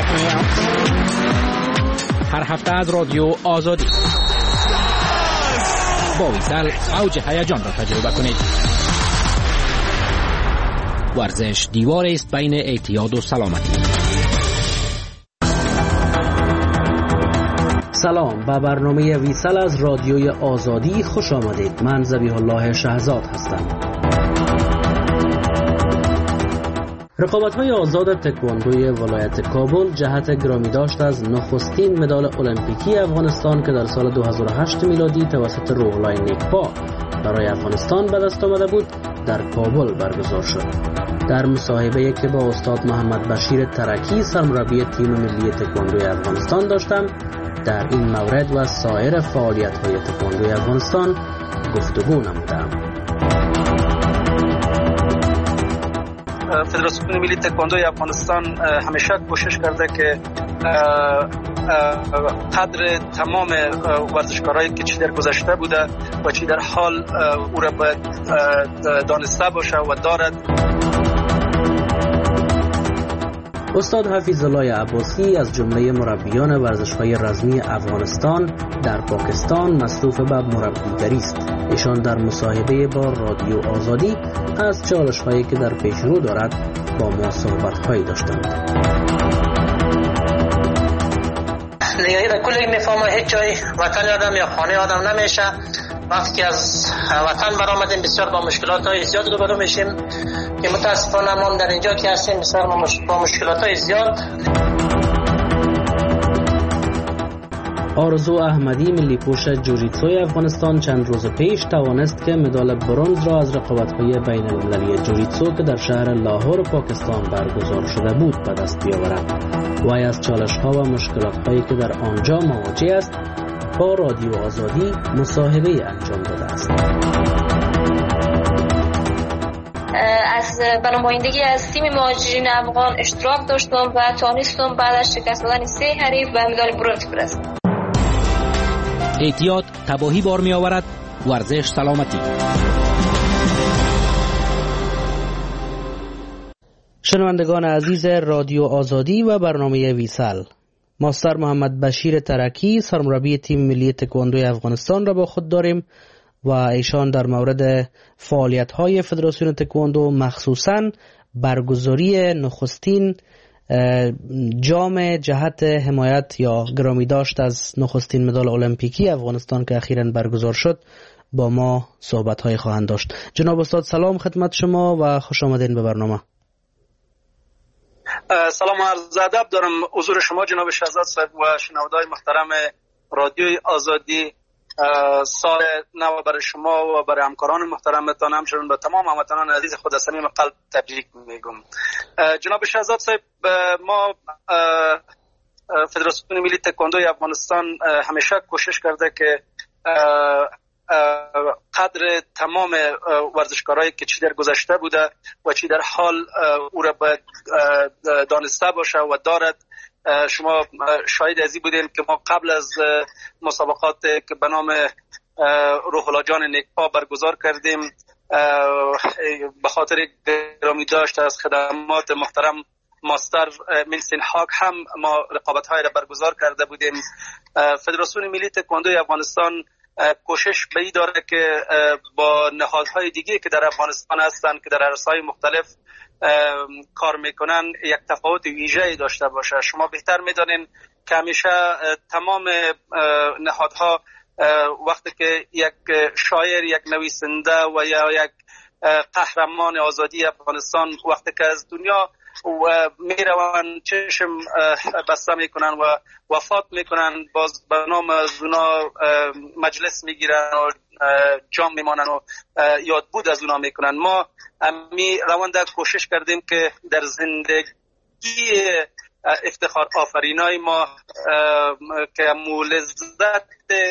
هر هفته از رادیو آزادی با ویسال اوج هیجان را تجربه کنید. ورزش دیوار است بین اعتیاد و سلامتی. سلام، به برنامه ویسال از رادیوی آزادی خوش آمدید. من ذبیح الله شهزاد هستم. رقابت‌های آزاد تکواندوی ولایت کابل جهت گرامی داشت از نخستین مدال المپیکی افغانستان که در سال 2008 میلادی توسط روح‌الله نیکپا برای افغانستان به دست آمده بود در کابل برگزار شد. در مصاحبه‌ای که با استاد محمد بشیر ترکی سرمربی تیم ملی تکواندوی افغانستان داشتم، در این مورد و سایر فعالیت‌های تکواندوی افغانستان گفتگو نمودم. فدراسیون ملی تکواندوی افغانستان همیشه کوشش کرده که قدر تمام ورزشکارایی که چی در گذشته بوده و چی در حال او را باید دانسته باشه و دارد. استاد حفیظ الله عباسی از جمله مربیان ورزش‌های رزمی افغانستان در پاکستان مصروف به مربیگری است. ایشان در مصاحبه با رادیو آزادی از چالش‌هایی که در پیش رو دارد با ما صحبت‌هایی داشتند. نگاهی در کلی میفهمه هیچ جای وطن آدم یا خانه آدم نمیشه. وقتی که از وطن برآمدیم بسیار با مشکلات‌های زیاد روبرو میشیم که متاسفانه ما در اینجا که هستیم بسیار با مشکلات‌های زیاد. آرزو احمدی ملی پوش جوجیتسوی افغانستان چند روز پیش توانست که مدال برنز را از رقابت‌های بین‌المللی جوجیتسو که در شهر لاهور پاکستان برگزار شده بود به دست بیاورد. وی از چالش‌ها و مشکلات‌هایی که در آنجا مواجه است با رادیو آزادی مصاحبه انجام داده است. از برنمایندگی از تیم مهاجرین افغان اشتراک داشتم و توانستم بعد از شکست دادن 3 حریف به مدال برنز برسم. احتیاط تباهی بار می آورد. ورزش سلامتی. شنوندگان عزیز رادیو آزادی و برنامه ویسل، ماستر محمد بشیر ترکی سرمربی تیم ملی تکواندوی افغانستان را با خود داریم و ایشان در مورد فعالیت‌های فدراسیون تکواندو مخصوصاً برگزاری نخستین جام جهت حمایت یا گرامی داشت از نخستین مدال المپیکی افغانستان که اخیراً برگزار شد با ما صحبت‌های خواهند داشت. جناب استاد سلام خدمت شما و خوش آمدین به برنامه. سلام و عرض ادب دارم حضور شما جناب شهزاد صاحب و شنوندگان محترم رادیوی آزادی. سال نو برای شما و برای همکاران محترمتان همچنین به تمام هموطنان عزیز خود از صمیم قلب تبریک میگم. جناب شهزاد صاحب، ما فدراسیون ملی تکواندوی افغانستان همیشه کوشش کرده که قدر تمام ورزشکارایی که چی در گذشته بوده و چی در حال او را باید دانسته باشه و دارد. شما شاهد ازی بودین که ما قبل از مسابقات که به نام روح الله جان نیکپا برگزار کردیم به خاطر گرامی داشت از خدمات محترم ماستر میلسین هاک هم ما رقابت‌های را برگزار کرده بودیم. فدراسیون ملی تکواندوی افغانستان کوشش به این داره که با نهادهای دیگه که در افغانستان هستن که در عرصه‌های مختلف کار میکنن یک تفاوت ویژه‌ای داشته باشه. شما بهتر میدانین که همیشه تمام نهادها وقتی که یک شاعر، یک نویسنده و یا یک قهرمان آزادی افغانستان وقتی که از دنیا و میروان چشم بسته میکنن و وفات میکنن، باز به نام از اونا مجلس میگیرن و جام میمانن و یادبود از اونا میکنن. ما می روانده کوشش کردیم که در زندگی افتخار آفرینای ما که لذت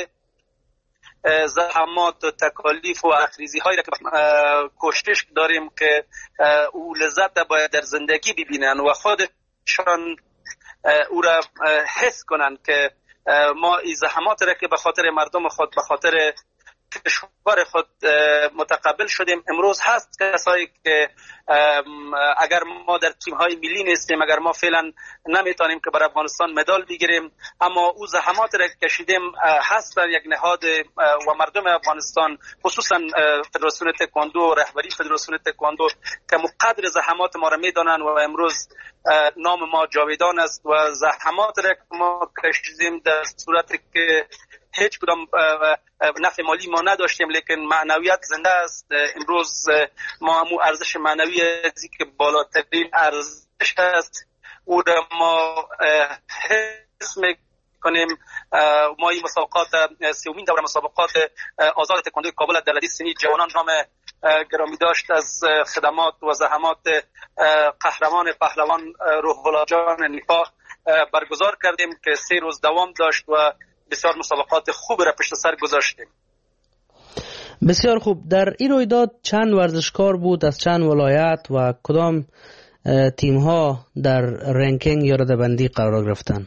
زحمات و تکالیف و اخریزی هایی را که کوشش داریم که او لذت باید در زندگی ببینن و خودشان او را حس کنن که ما این زحمات را که به خاطر مردم خود، به خاطر کشور خود متقبل شدیم. امروز هست کسایی که اگر ما در تیم‌های ملی نیستیم، اگر ما فعلا نمیتونیم که برای افغانستان مدال بگیریم، اما او زحمات را کشیدیم هستن یک نهاد و مردم افغانستان، خصوصا فدراسیون تکواندو و رهبری فدراسیون تکواندو که مقدر زحمات ما را میدانن و امروز نام ما جاویدان است و زحمات را ما کشیدیم در صورتی که هیچ کدام نفع مالی ما نداشتیم، لیکن معنویت زنده است. امروز ما همون ارزش معنوی که بالاترین ارزش است او را ما حس میکنیم. ما این مسابقات سومین دوره مسابقات آزاد تکواندوی کابل در ردیف سنی جوانان نام گرامی داشت از خدمات و زحمات قهرمان پهلوان روح الله جان نیکپا برگزار کردیم که 3 روز دوام داشت و بسیار مسابقات خوب را پشت سر گذاشتیم. بسیار خوب. در این رویداد چند ورزشکار بود از چند ولایت و کدام تیم ها در رنکینگ یا رده‌بندی قرار گرفتن؟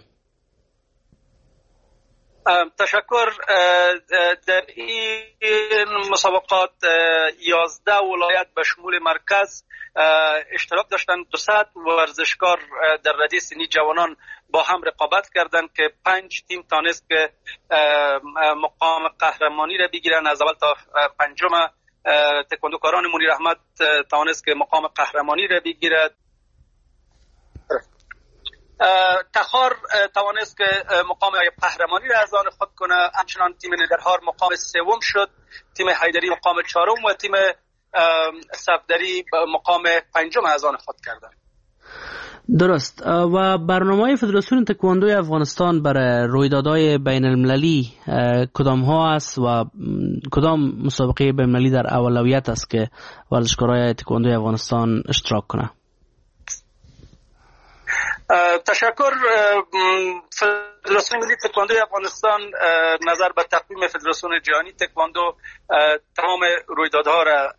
تشکر. در این مسابقات 11 ولایت به شمول مرکز اشتراک داشتند. 200 ورزشکار در ردیف سنی جوانان با هم رقابت کردند که 5 تیم تانست که مقام قهرمانی را بگیرن. از اول تا پنجم تکواندوکاران منیر احمد تانست که مقام قهرمانی را بگیرد. تخار توانست که مقام قهرمانی را از آن خود کنه. همچنان تیم نگرهار مقام 3 شد، تیم حیدری مقام 4 و تیم صفدری مقام 5 از آن خود کردند. درست. و برنامه فدراسیون تکواندوی افغانستان برای رویدادهای بین المللی کدام ها است و کدام مسابقه بین المللی در اولویت است که ورزشکارای تکواندوی افغانستان اشتراک کنه؟ تشکر. فدراسیون ملی تکواندوی افغانستان نظر به تقویم فدراسیون جهانی تکواندو تمام رویدادها را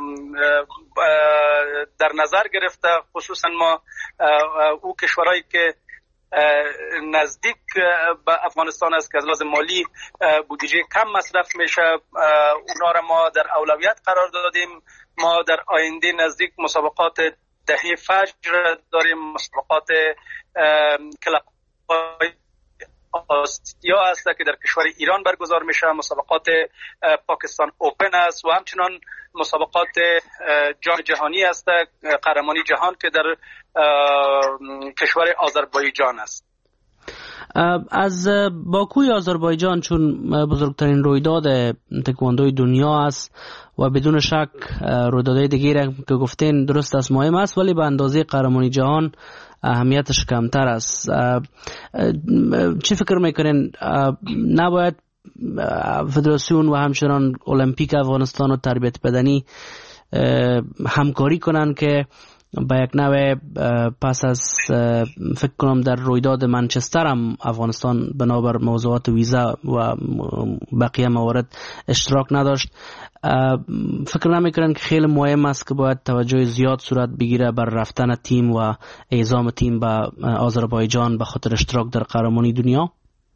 در نظر گرفته. خصوصا ما او کشورهایی که نزدیک به افغانستان است که از لحاظ مالی بودجه کم مصرف میشه، اونا را ما در اولویت قرار دادیم. ما در آینده نزدیک مسابقات دهه فجر داریم، مسابقات کلاب آسیا است که در کشور ایران برگزار میشه، مسابقات پاکستان اوپن است و همچنان مسابقات جام جهانی است، قهرمانی جهان که در کشور آذربایجان است. از باکوی آذربایجان چون بزرگترین رویداد تکواندوی دنیا است و بدون شک رویدادهای دیگه که گفتین درست است مهم است، ولی به اندازه قهرمانی جهان اهمیتش کمتر است. چی فکر میکنین نباید فدراسیون و همچنان المپیک افغانستان و تربیت بدنی همکاری کنن که با یک نوع پس از فکر کنم در رویداد منچستر هم افغانستان بنابر موضوعات ویزا و بقیه موارد اشتراک نداشت؟ فکر نمیکنن که خیلی مهم است که باید توجه زیاد صورت بگیره بر رفتن تیم و اعزام تیم به آذربایجان به خاطر اشتراک در قهرمانی دنیا؟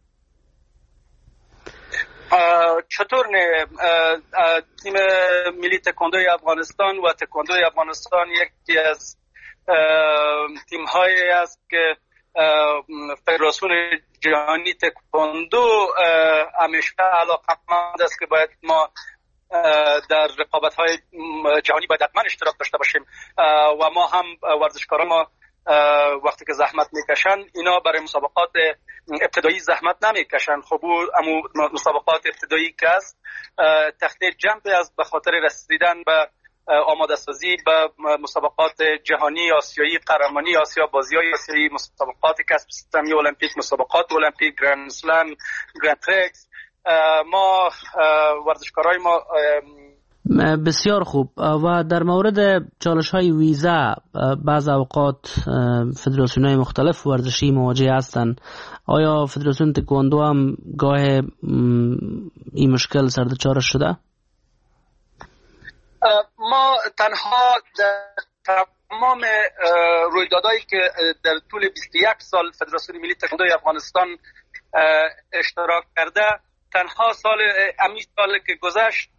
چطور نه؟ تیم ملی تکواندوی افغانستان و تکواندوی افغانستان یکی از تیم هایی است که فدراسیون جهانی تکواندو همیشه علاقمند است که باید ما در رقابت های جهانی باید حتما اشتراک داشته باشیم و ما هم ورزشکاران ما وقتی که زحمت میکشن اینا برای مسابقات ابتدایی زحمت نمیکشن. خب امو مسابقات ابتدایی که است تخته جنب است به خاطر رسیدن به آماده سازی به مسابقات جهانی، آسیایی، قهرمانی آسیا، بازی‌های آسیایی، مسابقات کسب سهمیه المپیک، مسابقات المپیک، گرند اسلم، گرند پرکس. ما ورزشکارای ما بسیار خوب. و در مورد چالش های ویزا بعض اوقات فدراسیون های مختلف ورزشی مواجه هستند. آیا فدراسیون تکواندو هم گاه این مشکل سردچارش شده؟ ما تنها در تمام رویدادهایی که در طول 21 سال فدراسیون ملی تکواندوی افغانستان اشتراک کرده، تنها سال که گذشت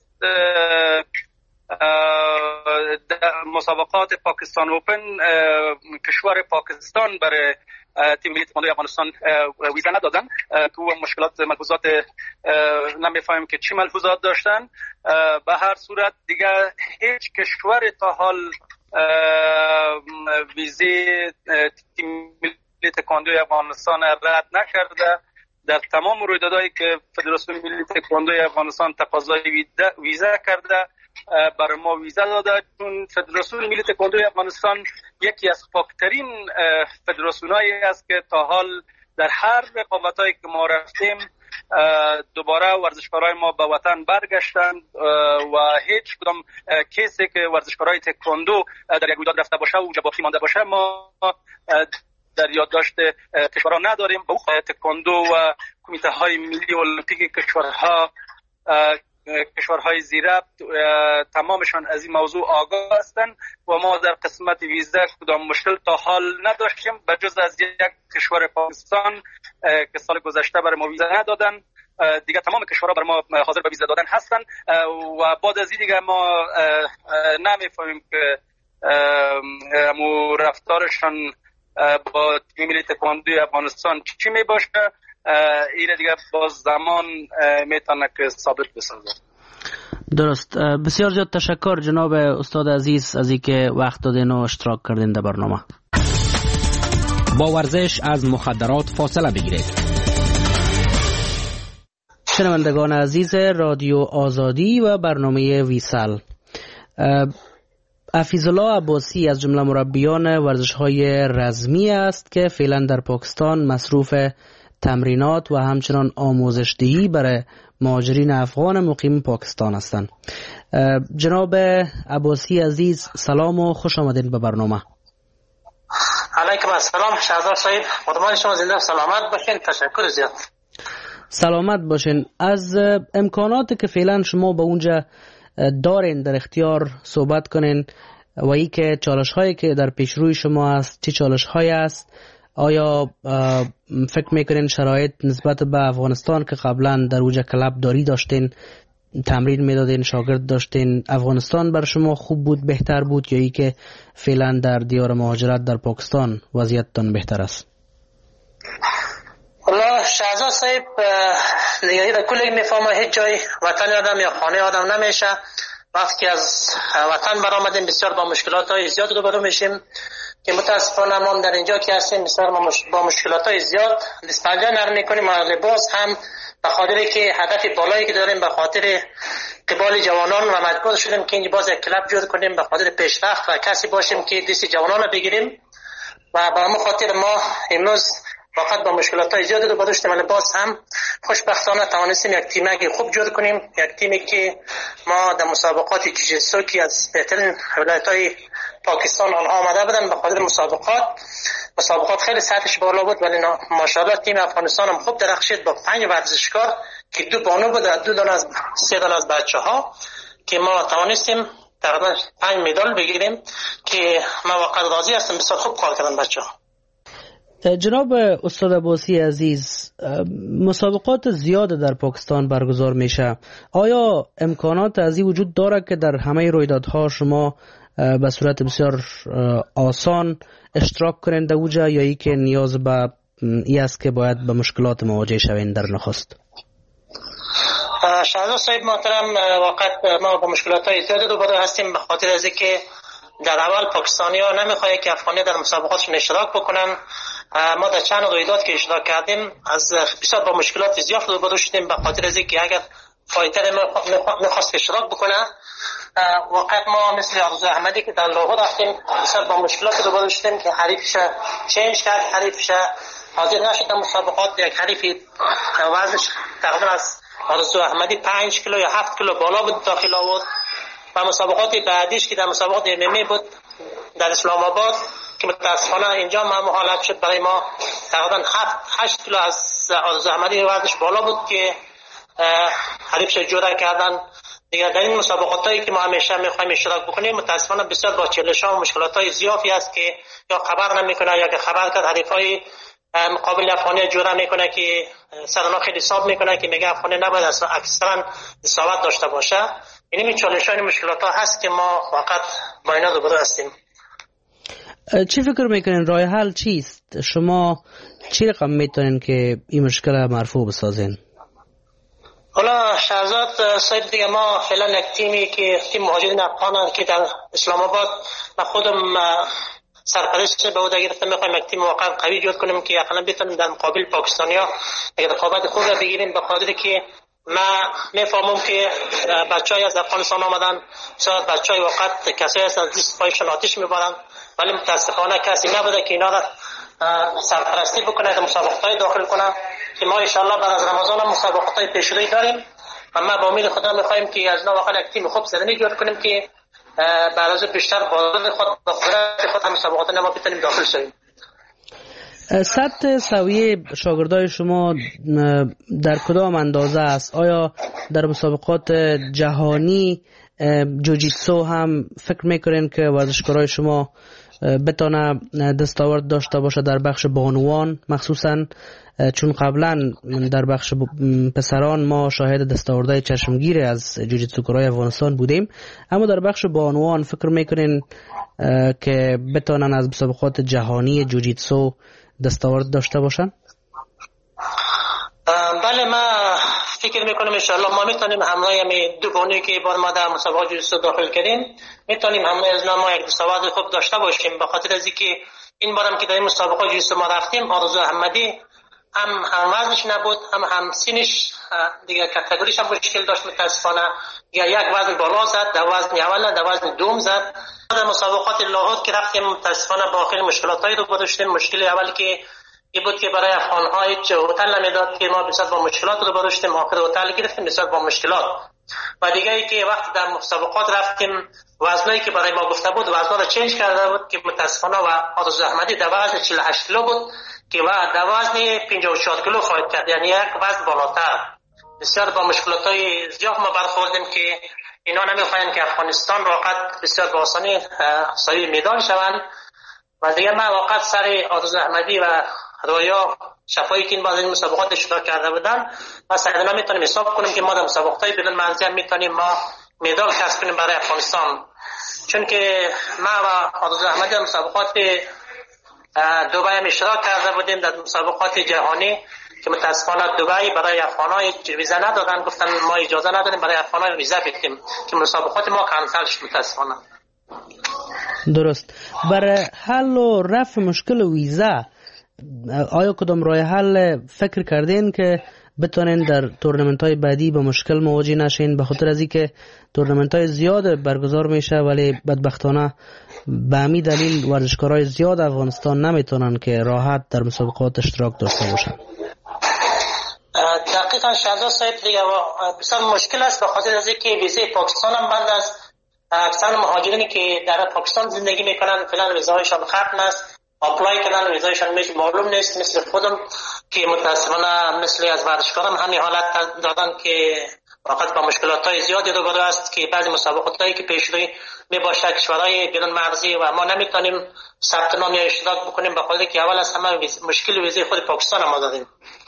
مسابقات پاکستان اوپن کشور پاکستان برای تیم ملی تکواندوی افغانستان ویزا ندادن که مشکلات ملحوظات نمیفهمیم که چی ملحوظات داشتن. به هر صورت دیگه هیچ کشور تا حال ویزی تیم ملی تکواندوی افغانستان رد نکرده. در تمام رویدادهایی که فدراسیون ملی تکواندوی افغانستان تقاضای ویزا کرده برای ما ویزا داده، چون فدراسیون ملی تکواندوی افغانستان یکی از پاکترین فدراسیونایی است که تا حال در هر رقابتایی که ما رفتیم دوباره ورزشکارای ما به وطن برگشتند و هیچ کدام کیسی که ورزشکارای تکواندو در یک رویداد رفته باشه و باقی مانده باشه ما در یادداشت کشورها نداریم. با تکواندو و کمیته های ملی المپیک کشورهای زیربط تمامشان از این موضوع آگاه هستند و ما در قسمت ویزا کدام مشکل تا حال نداشتیم به جز از یک کشور پاکستان که سال گذشته برای ما ویزا ندادن. دیگه تمام کشورها برای ما حاضر به ویزا دادن هستن و بعد از این دیگه ما نمیفهمیم که رفتارشان با تیم ملی تکواندوی افغانستان چی می باشه. این دیگه باز زمان میتونه که ثابت بسازه. درست. بسیار زیاد تشکر جناب استاد عزیز از اینکه وقت دادین و اشتراک کردین در برنامه. با ورزش از مخدرات فاصله بگیرید. شنوندگان عزیز رادیو آزادی و برنامه ویسال، حفیظالله عباسی از جمله مربیان ورزش‌های رزمی است که فعلا در پاکستان مصروف تمرینات و همچنان آموزش‌دهی برای مهاجرین افغان مقیم پاکستان هستند. جناب عباسی عزیز، سلام و خوش آمدین به برنامه. علیکم السلام شهزاد صاحب، خدمت شما زنده و سلامت باشین. تشکر زیاد. سلامت باشین. از امکاناتی که فعلا شما به اونجا دارین در اختیار صحبت کنین و ای که چالش هایی که در پیش روی شما است چه چالش هایی است؟ آیا فکر میکنین شرایط نسبت به افغانستان که قبلا در اوجه کلب داری داشتین، تمرین میدادین، شاگرد داشتین، افغانستان بر شما خوب بود، بهتر بود، یا ای که فعلا در دیار مهاجرت در پاکستان وضعیتتان بهتر است؟ والله شهزاد صاحب، نگاهی در کلی میفهمه هیچ جای وطن آدم یا خانه آدم نمیشه. وقتی از وطن برآمدیم بسیار با مشکلات های زیاد روبرو میشیم که متاسفانه ما در اینجا که هستیم بسیار با مشکلات های زیاد دست پنجه نرم میکنیم. باز هم به خاطر که هدف بالایی که داریم، به خاطر قبال جوانان و مجبور شدیم که اینجا باز یک کلب جور کنیم به خاطر پیشرفت و کسی باشیم که دست جوانان رو بگیریم و به همون خاطر ما امروز فقط با مشکلات های زیاد رو داشتیم، ولی باز هم خوشبختانه توانستیم یک تیمی خوب جور کنیم، یک تیمی که ما در مسابقات جوجیتسو که از بهترین ولایت‌های پاکستان آنها آمده بودن به خاطر مسابقات خیلی سطحش بالا بود، ولی ماشاءالله تیم افغانستان هم خوب درخشید با 5 ورزشکار که 2 بانو بود و 3 دانه از بچه‌ها که ما توانستیم تقریبا 5 مدال بگیریم که ما واقعا راضی هستم. بسیار خوب کار کردن بچه‌ها. جناب استاد عباسی عزیز، مسابقات زیاد در پاکستان برگزار میشه. آیا امکانات از این وجود داره که در همه رویدادها شما به صورت بسیار آسان اشتراک کنین در اوجا، یا ای که نیاز به ای است که باید به مشکلات مواجه شوین در نخست؟ شهزاد صاحب محترم، واقعا ما با مشکلات های زیاد روبرو هستیم به خاطر از اینکه در اول پاکستانی ها نمیخواهی که افغانی در مسابقاتشون اشتراک بکنن. ما در چند رویداد که اشتراک کردیم از بسیار با مشکلات زیاد روبرو شدیم به خاطر از اینکه اگر فایتر میخواست اشتراک بکنه، واقعا ما مثل آرزو احمدی که در لاهور رفتیم بسیار با مشکلات روبرو شدیم که حریفش چینج کرد، حریفش حاضر نشد مسابقات. یک حریفی وزنش تقریبا از آرزو احمدی 5 کیلو یا 7 کیلو بالا بود داخل آورد و مسابقات بعدیش که در مسابقات MMA بود در اسلام آباد که متاسفانه اینجا هم حالت شد برای ما تقریبا 7-8 کیلو از آرزو احمدی وزنش بالا بود که حریفش جدا کردن. دیگه در این مسابقاتی که ما همیشه میخوایم اشتراک بکنیم متاسفانه بسیار با چالش‌ها و مشکلات‌های زیادی است که یا خبر نمیکنه یا که خبر کرد حریفای مقابل افغانی جوره میکنه که سرنا خیلی حساب میکنه که میگه افغانی نباید اکثرا حسابت داشته باشه. این چالش‌ها و مشکلات‌ها هست که ما فقط با اینا روبرو هستیم. چی فکر میکنین راه حل چیست؟ شما چی رقم میتونین که این مشکل مرفوع بسازین؟ حالا شهزاد صاحب دیگه ما فعلا یک تیمی که تیم مهاجرین افغان که در اسلام آباد من خودم سرپرست به عهده گرفتم، میخوایم یک تیم واقعا قوی جور کنیم که اقلا بتونیم در مقابل پاکستانیا یک رقابت خوب را بگیریم به خاطر که ما میفهمم که بچهای از افغانستان آمدن شاید بچهای وقت کسایی هستن از دست پایشان آتش میبرن، ولی متاسفانه کسی نبوده که اینا را سرپرستی بکنه در مسابقات داخل کنه که ما انشالله بعد از رمضان هم مسابقات پیشروی داریم و ما با امید خدا میخوایم که از نو واقعا یک تیم خوب زدنی جور کنیم که بعد از بیشتر بازار خود با قدرت خود هم مسابقات ما بتونیم داخل شویم. سطح سویه شاگردای شما در کدام اندازه است؟ آیا در مسابقات جهانی جوجیتسو هم فکر میکنین که ورزشکارای شما بتونه دستاورد داشته باشه در بخش بانوان مخصوصا؟ چون قبلا در بخش پسران ما شاهد دستاوردهای چشمگیر از جوجیتسوکارای افغانستان بودیم، اما در بخش بانوان فکر میکنین که بتونن از مسابقات جهانی جوجیتسو دستاورد داشته باشن؟ بله، ما فکر میکنم انشاءالله ما میتونیم همراه همی 2 بانوی که بار ما در مسابقات جوجیتسو داخل کردیم میتونیم همراه از ما یک دستاورد خوب داشته باشیم، به خاطر از اینکه این بارم که در این مسابقات جوجیتسو ما رفتیم آرزو احمدی هم وزنش نبود، هم سینش دیگه کاتگوریش هم مشکل داشت متاسفانه. یک وزن بالا زد، در وزن اول، در وزن دوم زد. در مسابقات لاهور که رفتیم متاسفانه با خیلی مشکلاتایی رو داشتیم. مشکل اول که این بود که برای افغان‌ها هیچ هتل نمیداد که ما بسیار با مشکلات رو داشتیم. آخر هتل گرفتیم بسیار با مشکلات. و دیگه ای که وقتی در مسابقات رفتیم وزنایی که برای ما گفته بود وزنا رو چنج کرده بود که متاسفانه و آرزو احمدی در وزن 48 کیلو بود که در وزن 54 کیلو خواهد کرد، یعنی یک وزن بالاتر. بسیار با مشکلاتای زیاد ما برخوردیم که اینا نمیخواین که افغانستان واقعا بسیار با آسانی صاحب مدال شوند. و دیگه ما واقعا سر آرزو احمدی و رویا شفایی که این بعض این مسابقات اشتراک کرده بودن ما سعی میتونیم حساب کنیم که ما در مسابقات بدون مرزی هم میتونیم ما مدال کسب کنیم برای افغانستان. چون که ما و آرزو احمدی در مسابقات دبی هم اشتراک کرده بودیم در مسابقات جهانی که متاسفانه دبی برای افغان‌ها ویزا ندادن، گفتن ما اجازه نداریم برای افغان‌ها ویزا بدیم که مسابقات ما کانسل شد متاسفانه. درست. برای حل و رفع مشکل ویزا آیا کدام راه حل فکر کردین که بتونین در تورنمنت‌های بعدی با مشکل مواجه نشین؟ به خاطر از اینکه تورنمنت‌های زیاد برگزار میشه ولی بدبختانه به همین دلیل ورزشکارای زیاد افغانستان نمیتونن که راحت در مسابقات اشتراک داشته باشن. دقیقاً شهزاد صاحب دیگه بسیار مشکل است به خاطر از اینکه ویزای پاکستان هم بند است. اکثر مهاجرینی که در پاکستان زندگی میکنن فعلا ویزایشان ختم است، اپلای کردن ویزایشان معلوم نیست. مثل خودم که متاسفانه مثل از ورزشکارم همین حالت دادن که واقعا با مشکلات‌های زیادی روبرو است که بعضی مسابقاتایی که پیش روی میباشه کشورهای بیرون مرزی و ما نمیتونیم ثبت نام یا اشتراک بکنیم به خاطر که اول از همه مشکل ویزای خود پاکستان ما داریم.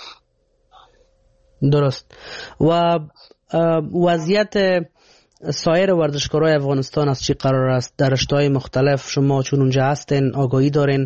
درست. و وضعیت سایر ورزشکارای افغانستان از چی قرار است؟ در رشته‌های مختلف شما چون اونجا هستین آگاهی دارین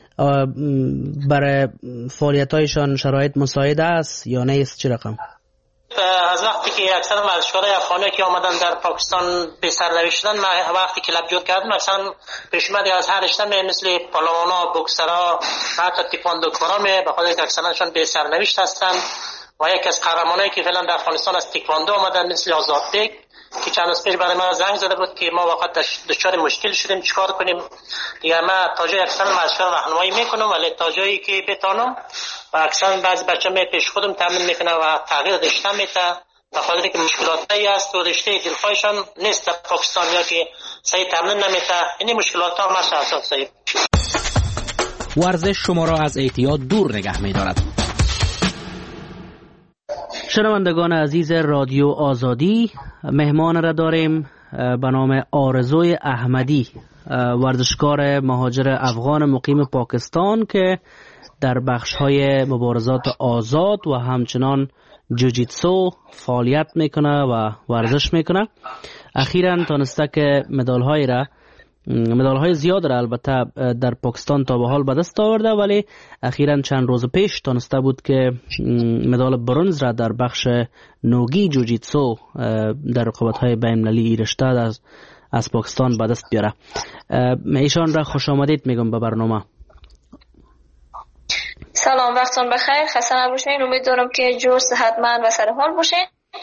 برای فعالیت‌هایشان شرایط مساعد است یا نیست؟ چه رقم؟ از وقتی که اکثر ورزشکارای افغانی که آمدن در پاکستان به سرنوشت شدن ما وقتی کلاب جور کردیم مثلا پیشمردی از هر رشته مثل پالوانا، بوکسرها، حتی تکواندوکارا به خاطر که اکثرشون به سرنوشت هستند. و یک از قهرمانایی که فعلا در افغانستان از تکواندو آمدن مثل آزادبک که چند روز پیش برای ما زنگ زده بود که ما واقعا دچار مشکل شدیم چیکار کنیم. دیگه ما تا جای اکثر ورزشکار راهنمایی میکنم ولی تا جایی که بتونم و اکثر بعضی بچه‌ها پیش خودم تامین میکنه و تغییر رشته میده به خاطر که مشکلاتی هست و رشته دلخواهشان نیست در پاکستان یا که صحیح تامین نمیده. این مشکلات ها ما اساس صحیح. ورزش شما را از اعتیاد دور نگه می‌دارد. شنوندگان عزیز رادیو آزادی، مهمان را داریم به نام آرزوی احمدی، ورزشکار مهاجر افغان مقیم پاکستان که در بخش‌های مبارزات آزاد و همچنان جوجیتسو فعالیت میکنه و ورزش میکنه. اخیراً تونسته که مدال‌های زیاد را البته در پاکستان تا به حال به دست آورده ولی اخیراً چند روز پیش تونسته بود که مدال برنز را در بخش نوگی جوجیتسو در رقابت‌های بین‌المللی رشته از پاکستان به دست بیاره. ایشان را خوش آمدید میگم به برنامه. سلام، وقتتون بخیر، خسته نباشین. امیدوارم که جور صحتمند و سر حال باشین.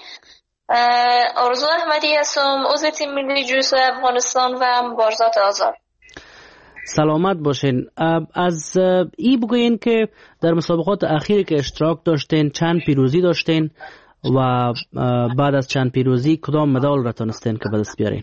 آرزو احمدی هستم، عضو تیم ملی جوجیتسو افغانستان و مبارزات آزاد. سلامت باشین. از ای بگوین که در مسابقات اخیری که اشتراک داشتین چند پیروزی داشتین و بعد از چند پیروزی کدام مدال را تونستین که به دست بیارین؟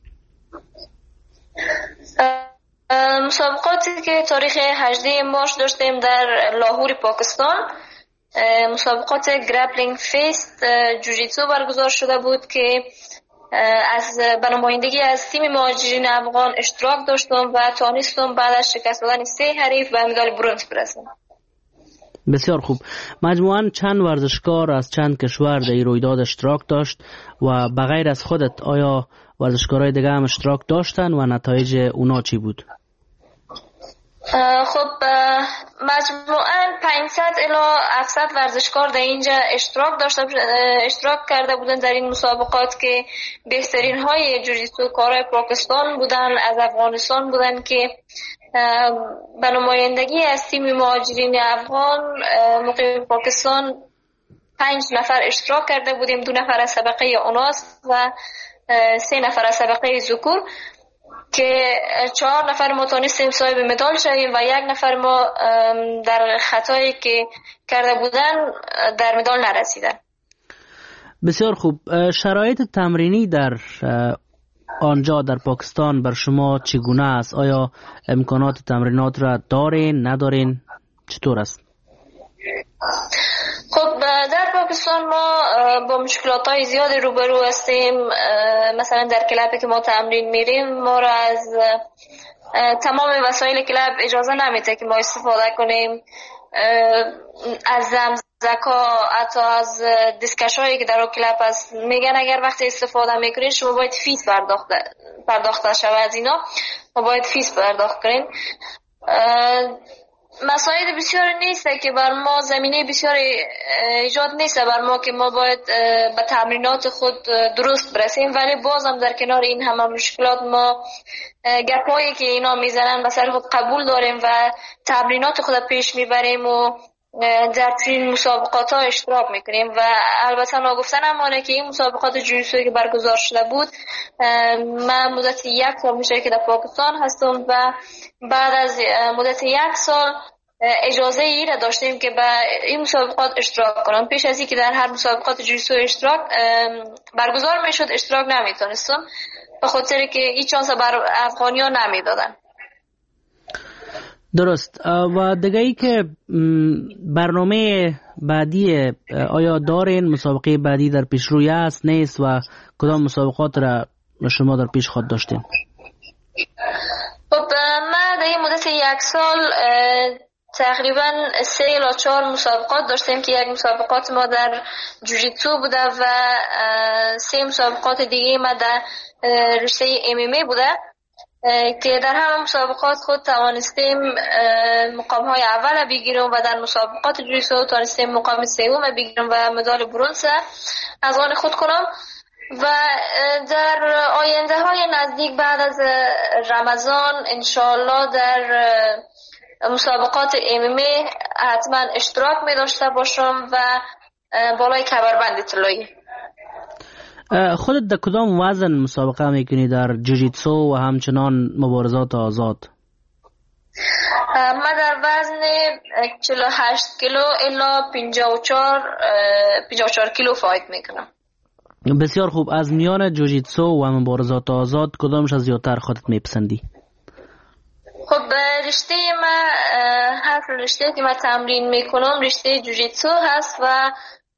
مسابقاتی که تاریخ 18 مارس داشتیم در لاهور پاکستان مسابقات گرپلینگ فیست جوجیتسو برگزار شده بود که از نمایندگی از تیم مهاجرین افغان اشتراک داشتم و توانستم بعد از شکست دادن 3 حریف به مدال برنز برسم. بسیار خوب. مجموعاً چند ورزشکار از چند کشور در این رویداد اشتراک داشت و بغیر از خودت آیا ورزشکارای دیگه هم اشتراک داشتن و نتایج اونا چی بود؟ خب مجموعاً 500 الی 700 ورزشکار در اینجا اشتراک کرده بودن در این مسابقات که بهترین های جوجیتسو کارای پاکستان بودن، از افغانستان بودن که به نمایندگی از تیم مهاجرین افغان مقیم پاکستان 5 نفر اشتراک کرده بودیم، 2 نفر از طبقه اناث و 3 نفر از طبقه ذکور که 4 نفر ما تونستیم صاحب مدال شویم و 1 نفر ما در خطایی که کرده بودن در مدال نرسیدن. بسیار خوب. شرایط تمرینی در آنجا در پاکستان بر شما چگونه است؟ آیا امکانات تمرینات را دارین ندارین؟ چطور است؟ خب در پاکستان ما با مشکلات های زیاد روبرو هستیم. مثلا در کلابی که ما تمرین میریم ما را از تمام وسایل کلاب اجازه نمیده که ما استفاده کنیم، از زمزکا حتی از دیسکش هایی که در کلاب هست میگن اگر وقتی استفاده میکنین شما باید فیس پرداخته شود، از اینا ما باید فیس پرداخت کنیم. مسائل بسیار نیست که بر ما زمینه بسیار ایجاد نیست بر ما که ما باید به تمرینات خود درست برسیم، ولی بازم در کنار این همه مشکلات ما گپایی که اینا میزنن به سر خود قبول داریم و تمرینات خود پیش میبریم و در این مسابقات ها اشتراک میکنیم. و البته ناگفتن امانه که این مسابقات جوجیتسو که برگزار شده بود، من مدت 1 سال میشه که در پاکستان هستم و بعد از مدت 1 سال اجازه ای را داشتیم که به این مسابقات اشتراک کنم. پیش از این که در هر مسابقات جوجیتسو اشتراک برگزار میشد اشتراک نمیتونستم به خاطر که هیچ چانس بر افغانی‌ها نمیدادن. درست. و دیگه ای که برنامه بعدی آیا دارین؟ مسابقه بعدی در پیش روی است نیست و کدام مسابقات را شما در پیش خود داشتین؟ خب ما در این مدت 1 سال تقریبا 3 الی 4 مسابقات داشتیم که 1 مسابقات ما در جوجیتسو بوده و 3 مسابقات دیگه ما در رشته MMA بوده که در همه مسابقات خود توانستیم مقام های اول بگیریم و در مسابقات جوجیتسو توانستیم مقام 3 بگیریم و مدال برنز از آن خود کنم. و در آینده های نزدیک بعد از رمضان انشاءالله در مسابقات MMA حتما اشتراک می داشته باشم و بالای کمربند طلایی. خودت در کدام وزن مسابقه میکنی در جوجیتسو و همچنان مبارزات آزاد؟ من در وزن 48 کیلو الا 54 کیلو فایت میکنم. بسیار خوب. از میان جوجیتسو و مبارزات آزاد کدامش از زیادتر خودت میپسندی؟ خب رشته ما هست، رشته که من تمرین میکنم رشته جوجیتسو هست و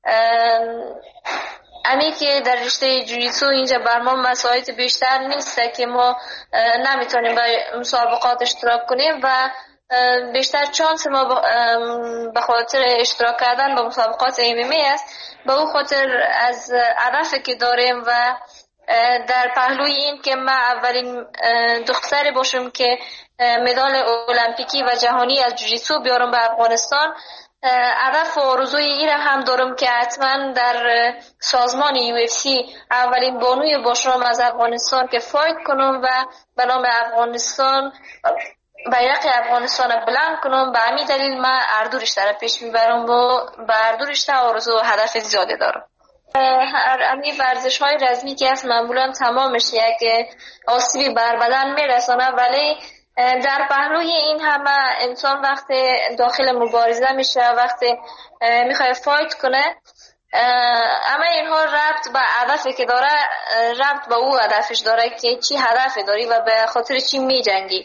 امی که در رشته جوجیتسو اینجا بر ما مسائل بیشتر نیست که ما نمیتونیم به مسابقات اشتراک کنیم و بیشتر چانس ما به خاطر اشتراک کردن به مسابقات MMA است. به اون خاطر از هدفی که داریم و در پهلوی این که من اولین دختری باشم که مدال المپیکی و جهانی از جوجیتسو بیارم به افغانستان، هدف و آرزوی این هم دارم که حتما در سازمان UFC اولین بانوی باشم از افغانستان که فایت کنم و به نام افغانستان بیرق افغانستان بلند کنم. به همین دلیل من اردو رشته را پیش میبرم و به اردو رشته آرزو و هدف زیاده دارم. همین ورزش های رزمی که هست معمولا تمامش یک آسیبی بر بدن میرسانه، ولی در پهلوی این همه انسان وقتی داخل مبارزه میشه وقتی میخواد فایت کنه اما اینها ربط به هدفی که داره، ربط به او هدفش داره که چی هدفی داری و به خاطر چی میجنگی.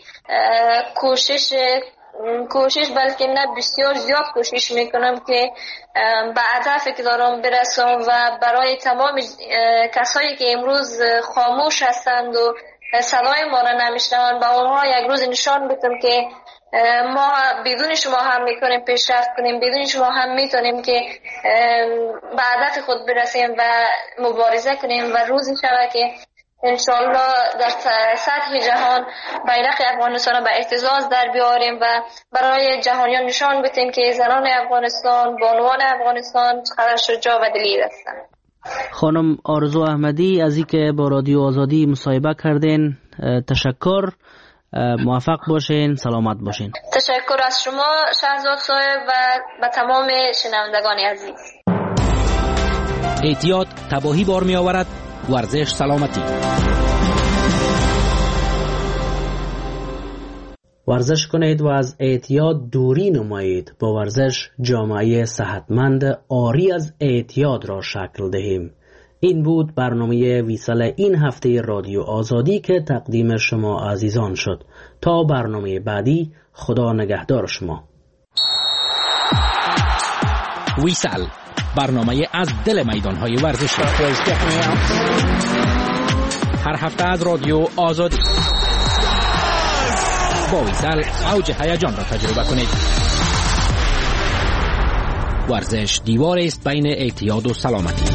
کوشش بلکه نه بسیار زیاد کوشش میکنم که به هدفی که دارم برسم و برای تمام کسایی که امروز خاموش هستند و صدای ما را نمیشنوند با اونها یک روز نشان بدم که ما بدون شما هم میتونیم پیشرفت کنیم، بدون شما هم میتونیم که به هدف خود برسیم و مبارزه کنیم و روزی شود که انشالله در سطح جهان بیرق افغانستان به اعتزاز در بیاریم و برای جهانیان نشان بدیم که زنان افغانستان، بانوان افغانستان چقدر شجاع و دلیر هستند. خانم آرزو احمدی از اینکه با رادیو آزادی مصاحبه کردین تشکر. موفق باشین، سلامت باشین. تشکر از شما شهرزاد صاحب و به تمام شنوندگان عزیز. اعتیاد تباهی بار می آورد، ورزش سلامتی. ورزش کنید و از اعتیاد دوری نمایید. با ورزش جامعه صحتمند عاری از اعتیاد را شکل دهیم. این بود برنامه ویسال این هفته رادیو آزادی که تقدیم شما عزیزان شد. تا برنامه بعدی، خدا نگهدار شما. ویسال، برنامه از دل میدانهای ورزشی. هر هفته از رادیو آزادی. با ویسال اوج هیجان را تجربه کنید. ورزش دیوار است بین اعتیاد و سلامتی.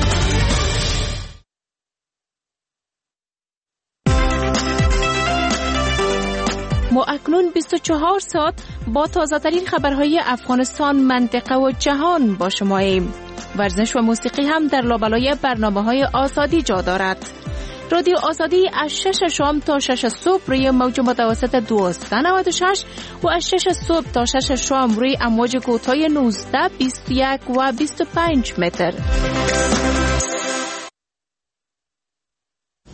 ما اکنون 24 ساعت با تازه‌ترین خبرهای افغانستان، منطقه و جهان با شماییم. ورزش و موسیقی هم در لابلای برنامه‌های آزادی جا دارد. رادیو آزادی از 6 شام تا 6 صبح روی موج متوسط 1296 و از 6 صبح تا 6 شام روی امواج کوتاه 19، 21 و 25 متر.